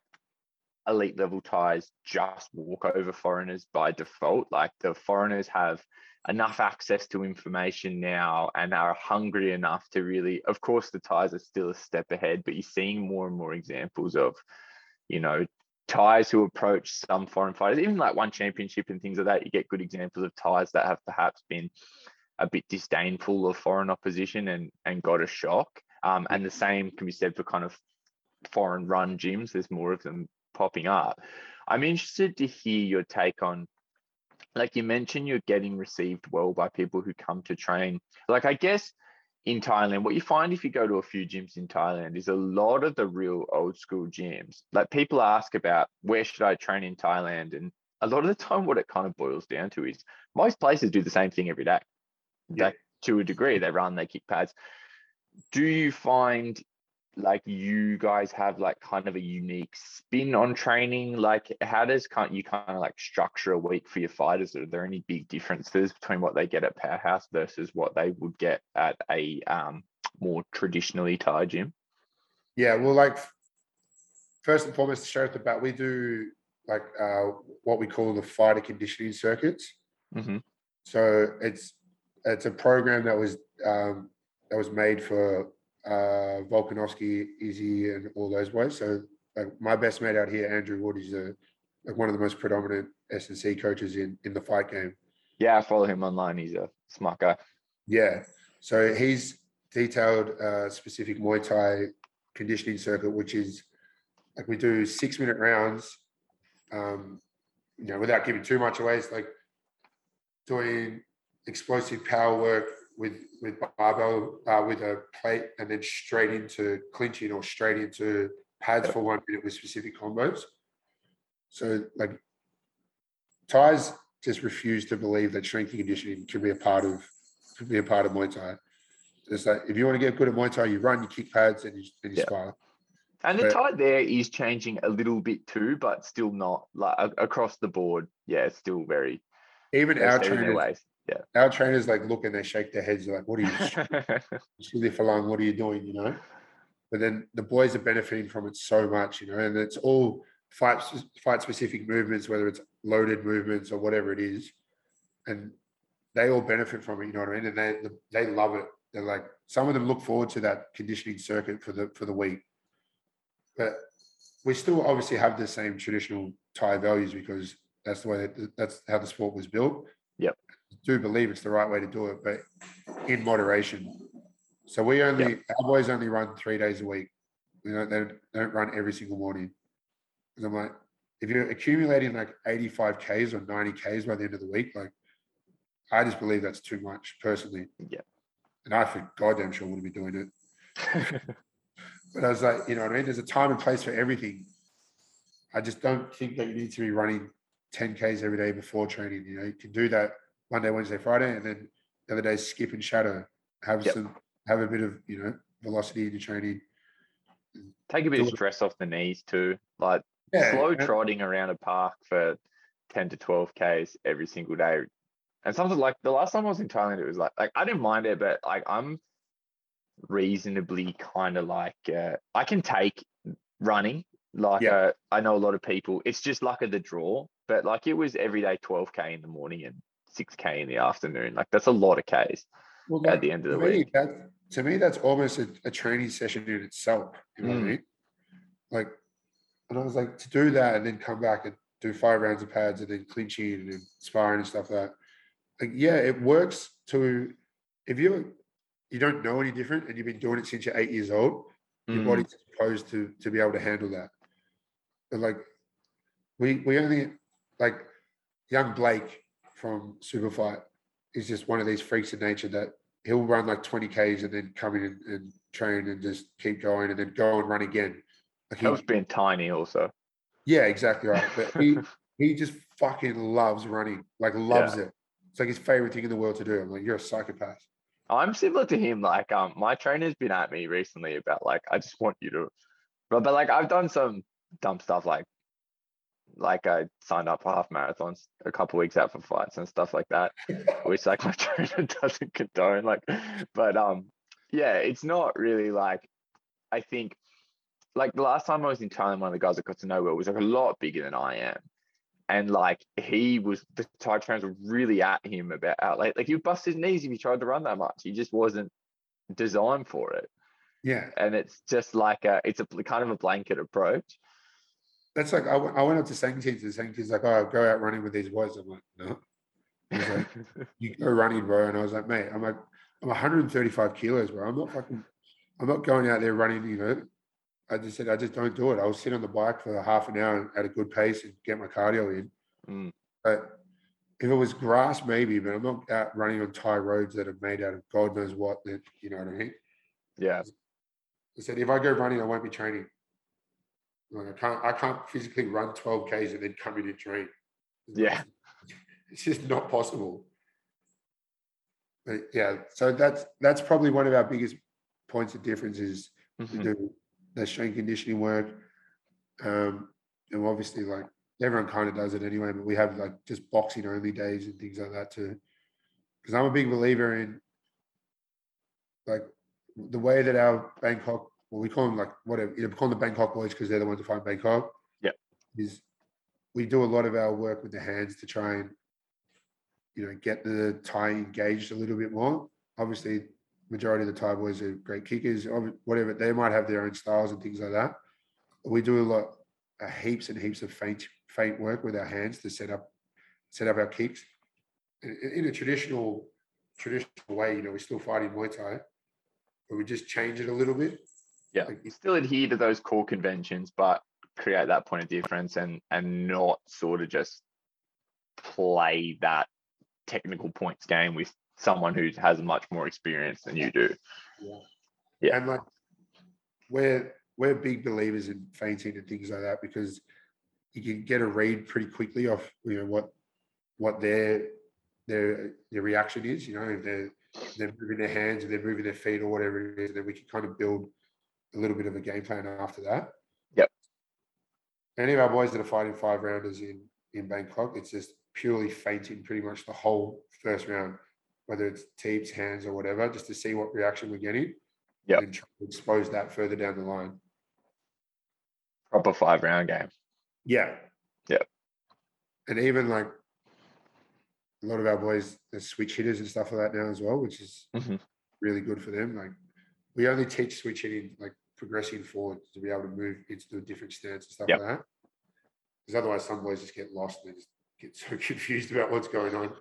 elite level Thais just walk over foreigners by default. Like the foreigners have enough access to information now and are hungry enough to really, of course the Thais are still a step ahead, but you're seeing more and more examples of, you know, Thais who approach some foreign fighters, even like one championship and things like that. You get good examples of Thais that have perhaps been a bit disdainful of foreign opposition and got a shock. And the same can be said for kind of foreign run gyms. There's more of them popping up. I'm interested to hear your take on, like you mentioned, you're getting received well by people who come to train. Like, I guess in Thailand, what you find if you go to a few gyms in Thailand is a lot of the real old school gyms. Like people ask about where should I train in Thailand? And a lot of the time what it kind of boils down to is most places do the same thing every day. Yeah. Like to a degree, they run, they kick pads. Do you find like you guys have like kind of a unique spin on training? Like how does you kind of like structure a week for your fighters? Are there any big differences between what they get at Powerhouse versus what they would get at a more traditionally Thai gym? Yeah, well, like first and foremost, straight off the bat, we do like what we call the fighter conditioning circuits. Mm-hmm. So it's a program that was made for Volkanovski, Izzy, and all those boys. So like my best mate out here, Andrew Wood, is like one of the most predominant S&C coaches in the fight game. Yeah, I follow him online. He's a smart guy. Yeah. So he's detailed a specific Muay Thai conditioning circuit, which is like we do 6-minute rounds. You know, without giving too much away, it's like doing explosive power work with barbell with a plate, and then straight into clinching or straight into pads for 1 minute with specific combos. So like Thais just refuse to believe that strength and conditioning can be a part of Muay Thai. It's like if you want to get good at Muay Thai, you run, you kick pads, and you spar. And the tide there is changing a little bit too, but still not like across the board. Yeah, it's still very. Even our trainers, ways. Yeah, our trainers like look and they shake their heads. They're like, "What are you, Falang? What are you doing?" You know. But then the boys are benefiting from it so much, you know, and it's all fight specific movements, whether it's loaded movements or whatever it is, and they all benefit from it. You know what I mean? And they love it. They're like, some of them look forward to that conditioning circuit for the week. But we still obviously have the same traditional Thai values because that's the way that's how the sport was built. Yep. I do believe it's the right way to do it, but in moderation. So our boys only run 3 days a week. You know, they don't run every single morning. Because I'm like, if you're accumulating like 85 Ks or 90 Ks by the end of the week, like I just believe that's too much personally. Yeah. And I for goddamn sure wouldn't be doing it. But I was like, you know what I mean? There's a time and place for everything. I just don't think that you need to be running 10 Ks every day before training. You know, you can do that Monday, Wednesday, Friday, and then the other day skip and shadow. Have a bit of, you know, velocity in your training. Take a bit of stress off the knees too. Like slow trotting around a park for 10 to 12 Ks every single day. And something like the last time I was in Thailand, it was like I didn't mind it, but like I'm reasonably kind of like I can take running. Like I know a lot of people, it's just luck of the draw, but like it was every day 12K in the morning and 6K in the afternoon. Like that's a lot of Ks at the end of the week. To me, that's almost a training session in itself. You know what I mean? Like, and I was like, to do that and then come back and do 5 rounds of pads and then clinching and then sparring and stuff like that. like, yeah, it works to if you don't know any different and you've been doing it since you're 8 years old, your body's supposed to be able to handle that. But like we only like young Blake from Superfight is just one of these freaks of nature that he'll run like 20 Ks and then come in and train and just keep going and then go and run again. Like Helps being tiny also. Yeah, exactly right. But he just fucking loves running, like loves it. It's like his favorite thing in the world to do. I'm like, you're a psychopath. I'm similar to him. Like, my trainer's been at me recently about like, I just want you to, but like I've done some dumb stuff like I signed up for half marathons a couple of weeks out for fights and stuff like that, which like my trainer doesn't condone. Like, but yeah, it's not really like, I think like the last time I was in Thailand, one of the guys I got to know was like a lot bigger than I am. And like the Thai trainers were really at him about how, like he would bust his knees if he tried to run that much. He just wasn't designed for it. Yeah. And it's just like it's a kind of a blanket approach. That's like I went up to Sankey's and Sankey's like, oh, go out running with these boys. I'm like, no. He's like, you go running, bro. And I was like, mate, I'm 135 kilos, bro. I'm not going out there running, you know. I just said, I just don't do it. I'll sit on the bike for half an hour at a good pace and get my cardio in. But if it was grass, maybe, but I'm not out running on Thai roads that are made out of God knows what, that, you know what I mean? Yeah. I said, if I go running, I won't be training. Like I can't physically run 12 Ks and then come in and train. It's just not possible. But yeah, so that's probably one of our biggest points of difference is we do the strength conditioning work. And obviously like everyone kind of does it anyway, but we have like just boxing only days and things like that too. Because I'm a big believer in like the way that our Bangkok, well, we call them like whatever, we call them the Bangkok boys because they're the ones who fight Bangkok. Yeah. Is we do a lot of our work with the hands to try and, you know, get the Thai engaged a little bit more. Obviously, majority of the Thai boys are great kickers, whatever. They might have their own styles and things like that. But we do a lot, heaps and heaps of feint work with our hands to set up our kicks. In a traditional way, you know, we still fight in Muay Thai, but we just change it a little bit. Yeah, like, still adhere to those core conventions, but create that point of difference and not sort of just play that technical points game with someone who has much more experience than you do. Yeah. And like we're big believers in feinting and things like that because you can get a read pretty quickly off, you know, what their reaction is, you know, if they're moving their hands, if they're moving their feet or whatever it is, and then we can kind of build a little bit of a game plan after that. Yep. Any of our boys that are fighting 5-rounders in Bangkok, it's just purely feinting pretty much the whole first round, whether it's teeps, hands, or whatever, just to see what reaction we're getting. Yeah. And try to expose that further down the line. Proper 5-round game. Yeah. Yeah. And even like a lot of our boys are switch hitters and stuff like that now as well, which is really good for them. Like we only teach switch hitting, like progressing forward to be able to move into a different stance and stuff like that. Because otherwise some boys just get lost and they just get so confused about what's going on.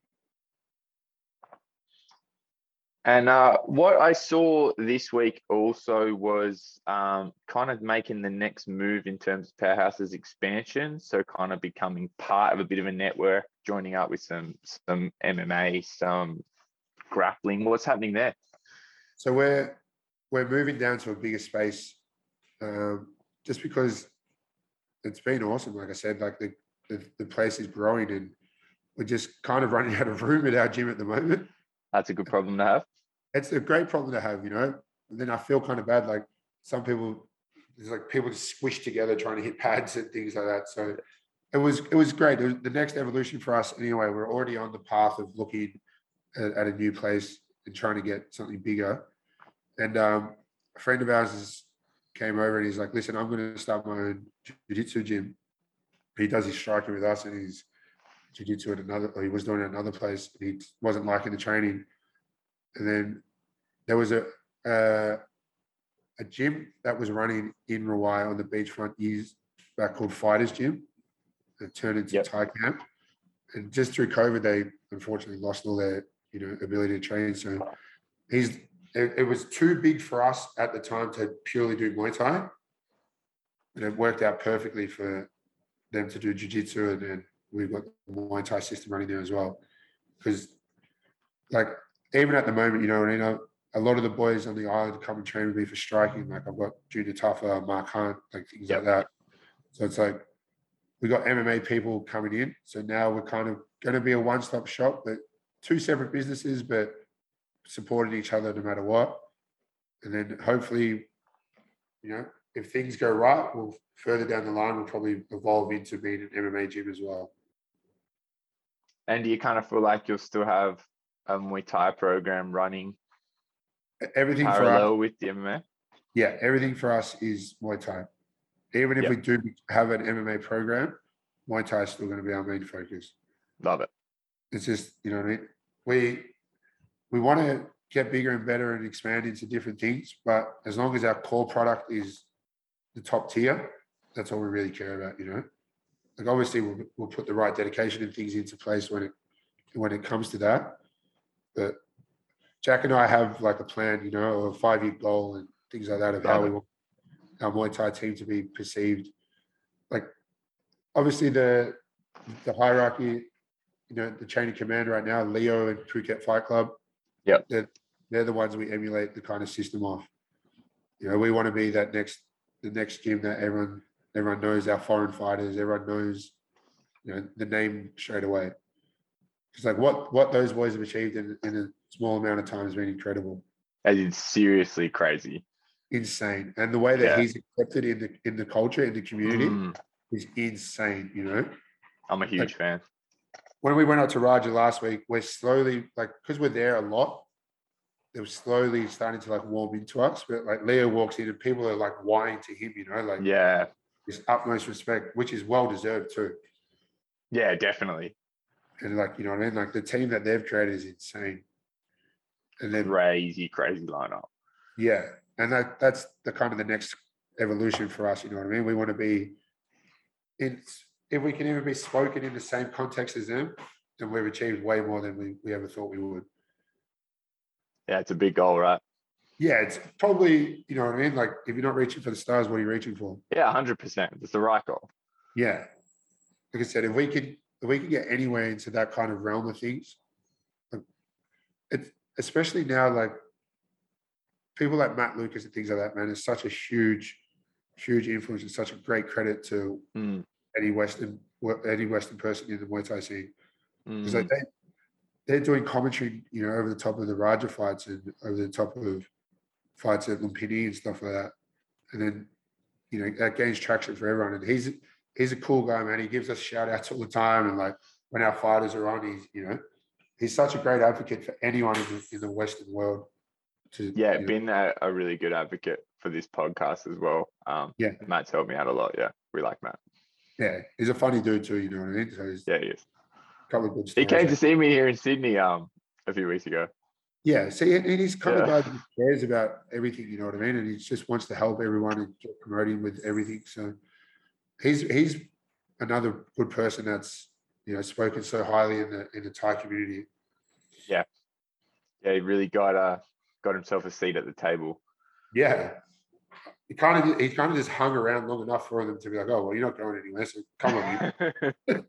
And what I saw this week also was kind of making the next move in terms of Powerhouse's expansion. So kind of becoming part of a bit of a network, joining up with some MMA, some grappling. What's happening there? So we're moving down to a bigger space just because it's been awesome. Like I said, like the place is growing and we're just kind of running out of room at our gym at the moment. That's a good problem to have. It's a great problem to have, you know. And then I feel kind of bad, like some people, there's like people just squish together trying to hit pads and things like that. So it was great. It was the next evolution for us anyway. We're already on the path of looking at a new place and trying to get something bigger. And a friend of ours came over and he's like, listen, I'm going to start my own jiu-jitsu gym. He does his striking with us and he's jiu-jitsu at he was doing it at another place. He wasn't liking the training. And then there was a gym that was running in Rawai on the beachfront years back called Fighters Gym. It turned into Thai Camp. and just through COVID, they unfortunately lost all their, ability to train. So it was too big for us at the time to purely do Muay Thai. And it worked out perfectly for them to do jiu-jitsu, and then we've got the Muay Thai system running there as well. Because, like, even at the moment, a lot of the boys on the island come and train with me for striking. Like, I've got Junior Tuffer, Mark Hunt, like things like that. So it's like we got MMA people coming in. So now we're kind of going to be a one-stop shop, but two separate businesses, but supporting each other no matter what. And then hopefully, if things go right, we'll further down the line, we'll probably evolve into being an MMA gym as well. And do you kind of feel like you'll still have a Muay Thai program running everything parallel for us, with the MMA? Yeah, everything for us is Muay Thai. Even if we do have an MMA program, Muay Thai is still going to be our main focus. Love it. It's just, you know what I mean? We want to get bigger and better and expand into different things, but as long as our core product is the top tier, that's all we really care about, Like, obviously we'll put the right dedication and things into place when it comes to that. But Jack and I have like a plan, a 5-year goal and things like that of how we want our Muay Thai team to be perceived. Like, obviously the hierarchy, the chain of command right now, Leo and Phuket Fight Club. Yep. They're the ones we emulate the kind of system of. We want to be the next gym that everyone knows, our foreign fighters, everyone knows, the name straight away. It's like what those boys have achieved in a small amount of time has been incredible. That is seriously crazy. Insane. And the way that he's accepted in the culture, in the community is insane, I'm a huge fan. When we went out to Raja last week, we're slowly, like, because we're there a lot, they're slowly starting to like warm into us. But like Leo walks in and people are like whining to him, like this utmost respect, which is well deserved too. Yeah, definitely. And like, you know what I mean? Like, the team that they've created is insane. And then crazy lineup. Yeah. And that's the kind of the next evolution for us, you know what I mean? We want to be if we can even be spoken in the same context as them, then we've achieved way more than we ever thought we would. Yeah, it's a big goal, right? Yeah, it's probably, you know what I mean? Like, if you're not reaching for the stars, what are you reaching for? Yeah, 100%. It's the right goal. Yeah. Like I said, if we could get anywhere into that kind of realm of things, like, it's especially now, like, people like Matt Lucas and things like that, man, is such a huge influence and such a great credit to any Western person in the Muay Thai scene. Because like they're doing commentary, over the top of the Raja fights and over the top of fights at Lumpini and stuff like that. And then, that gains traction for everyone. And he's a cool guy, man. He gives us shout outs all the time. And like, when our fighters are on, he's such a great advocate for anyone in the Western world. Been a really good advocate for this podcast as well. Matt's helped me out a lot. Yeah, we like Matt. Yeah, he's a funny dude too, you know what I mean? So he is. A couple of good stories. He came to see me here in Sydney a few weeks ago. Yeah, see, and he's kind of guy that cares about everything, you know what I mean? And he just wants to help everyone and get promoting with everything. So he's another good person that's, spoken so highly in the Thai community. Yeah. Yeah, he really got himself a seat at the table. Yeah. He kind of just hung around long enough for them to be like, oh, well, you're not going anywhere, so come on.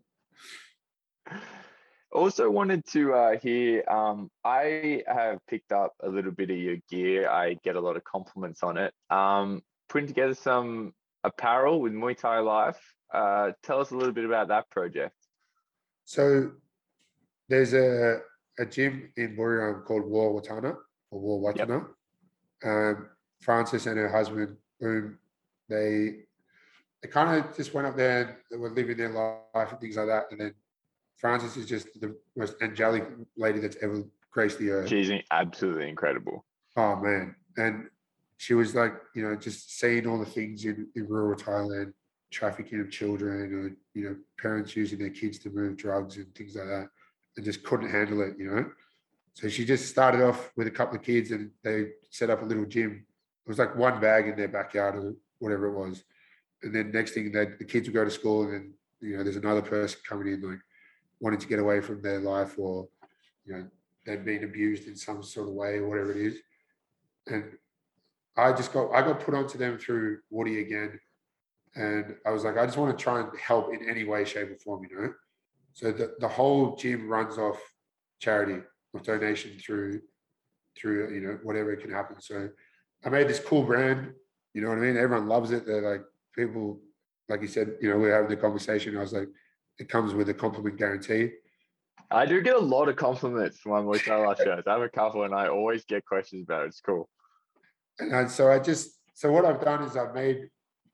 Also wanted to hear, I have picked up a little bit of your gear. I get a lot of compliments on it. Putting together some apparel with Muay Thai Life. Tell us a little bit about that project. So there's a gym in Buriram called War Watana or War Watana. Yep. Frances and her husband, Boom, they kind of just went up there. They were living their life and things like that. And then Frances is just the most angelic lady that's ever graced the earth. She's absolutely incredible. Oh, man. And she was like, just seeing all the things in rural Thailand, trafficking of children, or, parents using their kids to move drugs and things like that, and just couldn't handle it, So she just started off with a couple of kids and they set up a little gym. It was like one bag in their backyard or whatever it was. And then next thing, the kids would go to school and then, there's another person coming in like wanting to get away from their life, or they've been abused in some sort of way or whatever it is. And I got put onto them through Woody again. And I was like, I just want to try and help in any way, shape, or form, So the whole gym runs off charity, of donation through whatever can happen. So I made this cool brand, you know what I mean? Everyone loves it. They're like, people, like you said, we were having the conversation. I was like, it comes with a compliment guarantee. I do get a lot of compliments from my Moitala shirts. I have a couple and I always get questions about it. It's cool. And so what I've done is I've made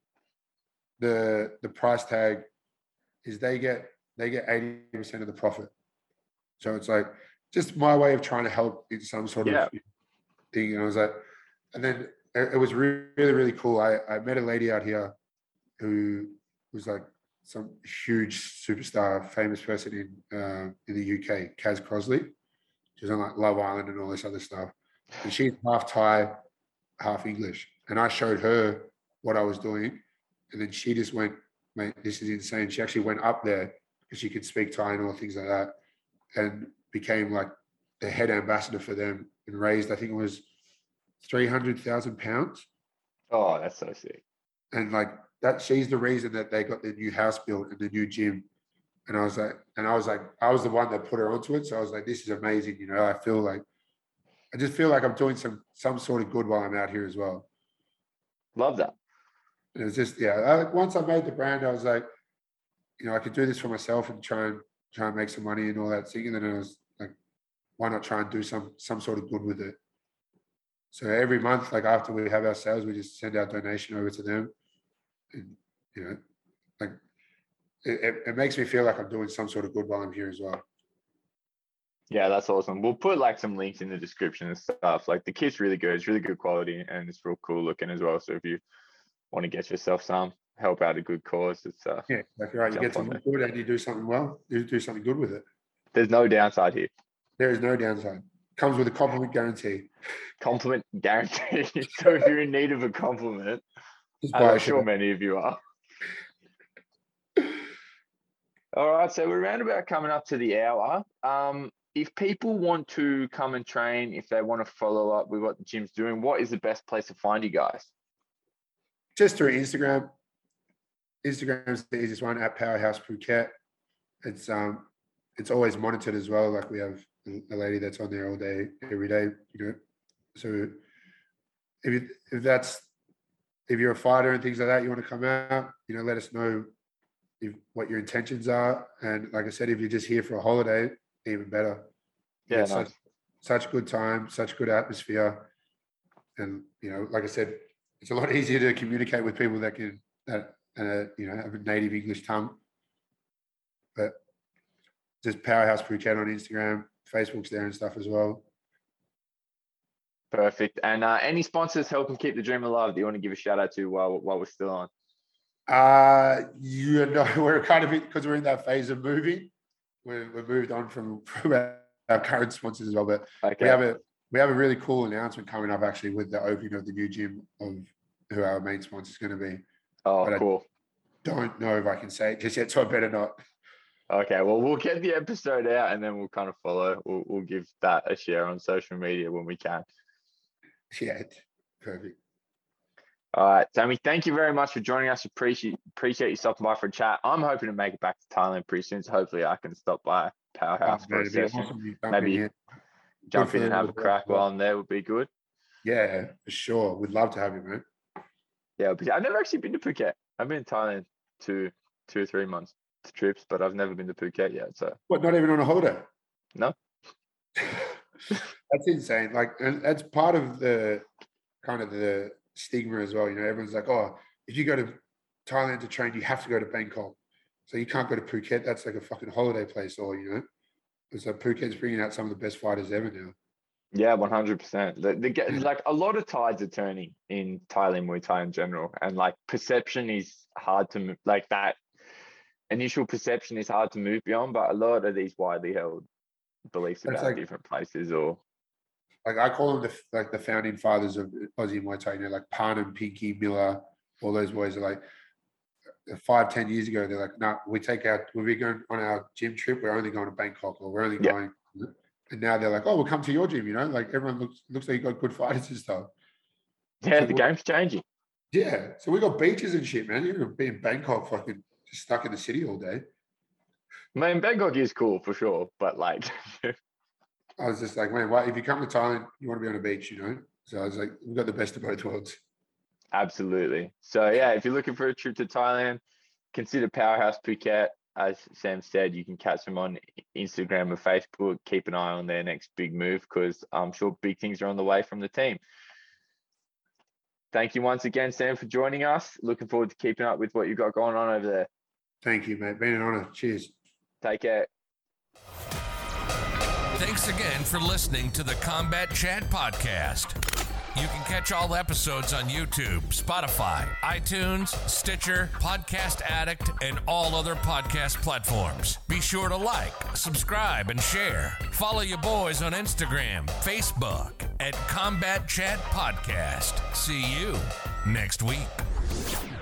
the price tag is they get 80% of the profit. So it's like just my way of trying to help in some sort of thing. And I was like, and then it was really, really cool. I met a lady out here who was like some huge superstar, famous person in the UK, Kaz Crosley. She's on like Love Island and all this other stuff. And she's half Thai, half English. And I showed her what I was doing. And then she just went, mate, this is insane. She actually went up there because she could speak Thai and all things like that, and became like the head ambassador for them and raised, I think it was £300,000. Oh, that's so sick. And like that, she's the reason that they got their new house built and the new gym. And I was like, I was the one that put her onto it. So I was like, this is amazing. I just feel like I'm doing some sort of good while I'm out here as well. Love that. And it was just, once I made the brand, I was like, I could do this for myself and try and make some money and all that thing. And then I was like, why not try and do some sort of good with it? So every month, like after we have our sales, we just send our donation over to them. And, like it makes me feel like I'm doing some sort of good while I'm here as well. Yeah, that's awesome. We'll put like some links in the description and stuff. Like the kit's really good. It's really good quality and it's real cool looking as well. So if you want to get yourself some, help out a good cause, it's that's right. You get something good and you do something well. You do something good with it. There's no downside here. There is no downside. Comes with a compliment guarantee. Compliment guarantee. So if you're in need of a compliment, I'm sure many of you are. All right, so we're around about coming up to the hour. If people want to come and train, if they want to follow up with what the gym's doing, what is the best place to find you guys? Just through Instagram. Instagram's the easiest one, at Powerhouse Phuket. It's always monitored as well. Like we have a lady that's on there all day, every day. So if you're a fighter and things like that, you want to come out, let us know what your intentions are. And like I said, if you're just here for a holiday, even better. Yeah, nice. Such a good time, such good atmosphere. And, like I said, it's a lot easier to communicate with people that have a native English tongue. But just Powerhouse Phuket on Instagram, Facebook's there and stuff as well. Perfect. And any sponsors helping keep the dream alive that you want to give a shout out to while we're still on? We're kind of, because we're in that phase of moving. We've moved on from our current sponsors as well, but okay. we have a really cool announcement coming up actually with the opening of the new gym of who our main sponsor is going to be. Oh, but cool. I don't know if I can say it just yet, so I better not. Okay, well, we'll get the episode out and then we'll kind of follow. We'll give that a share on social media when we can. Yeah, perfect. All right, Sammy, thank you very much for joining us. Appreciate you stopping by for a chat. I'm hoping to make it back to Thailand pretty soon, so hopefully I can stop by Powerhouse for a session. Awesome. Maybe jump in and have a crack while I'm there would be good. Yeah, for sure. We'd love to have you, man. Yeah, I've never actually been to Phuket. I've been in Thailand 2 or 3 months to trips, but I've never been to Phuket yet. So what? Not even on a holiday? No. That's insane. Like, and that's part of the kind of the stigma as well. Everyone's like, oh, if you go to Thailand to train, you have to go to Bangkok. So you can't go to Phuket. That's like a fucking holiday place, so Phuket's bringing out some of the best fighters ever now. Yeah, 100%. Like a lot of tides are turning in Thailand Muay Thai in general, and like perception is hard to like that. Initial perception is hard to move beyond, but a lot of these widely held beliefs about different places, or like I call them the founding fathers of Aussie Muay Thai. Like Parnham, Pinky, Miller, all those boys are like 5-10 years ago, they're like, no, we'll be going on our gym trip. We're only going to Bangkok, or we're only going. And now they're like, oh, we'll come to your gym. You know, like everyone looks like you got good fighters and stuff. Yeah, so the game's changing. Yeah, so we got beaches and shit, man. You're gonna be in Bangkok, fucking just stuck in the city all day. Man, Bangkok is cool for sure, but like, I was just like, man, if you come to Thailand, you want to be on a beach, you know? So I was like, we've got the best of both worlds. Absolutely. So yeah, if you're looking for a trip to Thailand, consider Powerhouse Phuket. As Sam said, you can catch them on Instagram or Facebook. Keep an eye on their next big move, because I'm sure big things are on the way from the team. Thank you once again, Sam, for joining us. Looking forward to keeping up with what you've got going on over there. Thank you, mate. Been an honor. Cheers. Take care. Thanks again for listening to the Combat Chat Podcast. You can catch all episodes on YouTube, Spotify, iTunes, Stitcher, Podcast Addict, and all other podcast platforms. Be sure to like, subscribe, and share. Follow your boys on Instagram, Facebook, at Combat Chat Podcast. See you next week.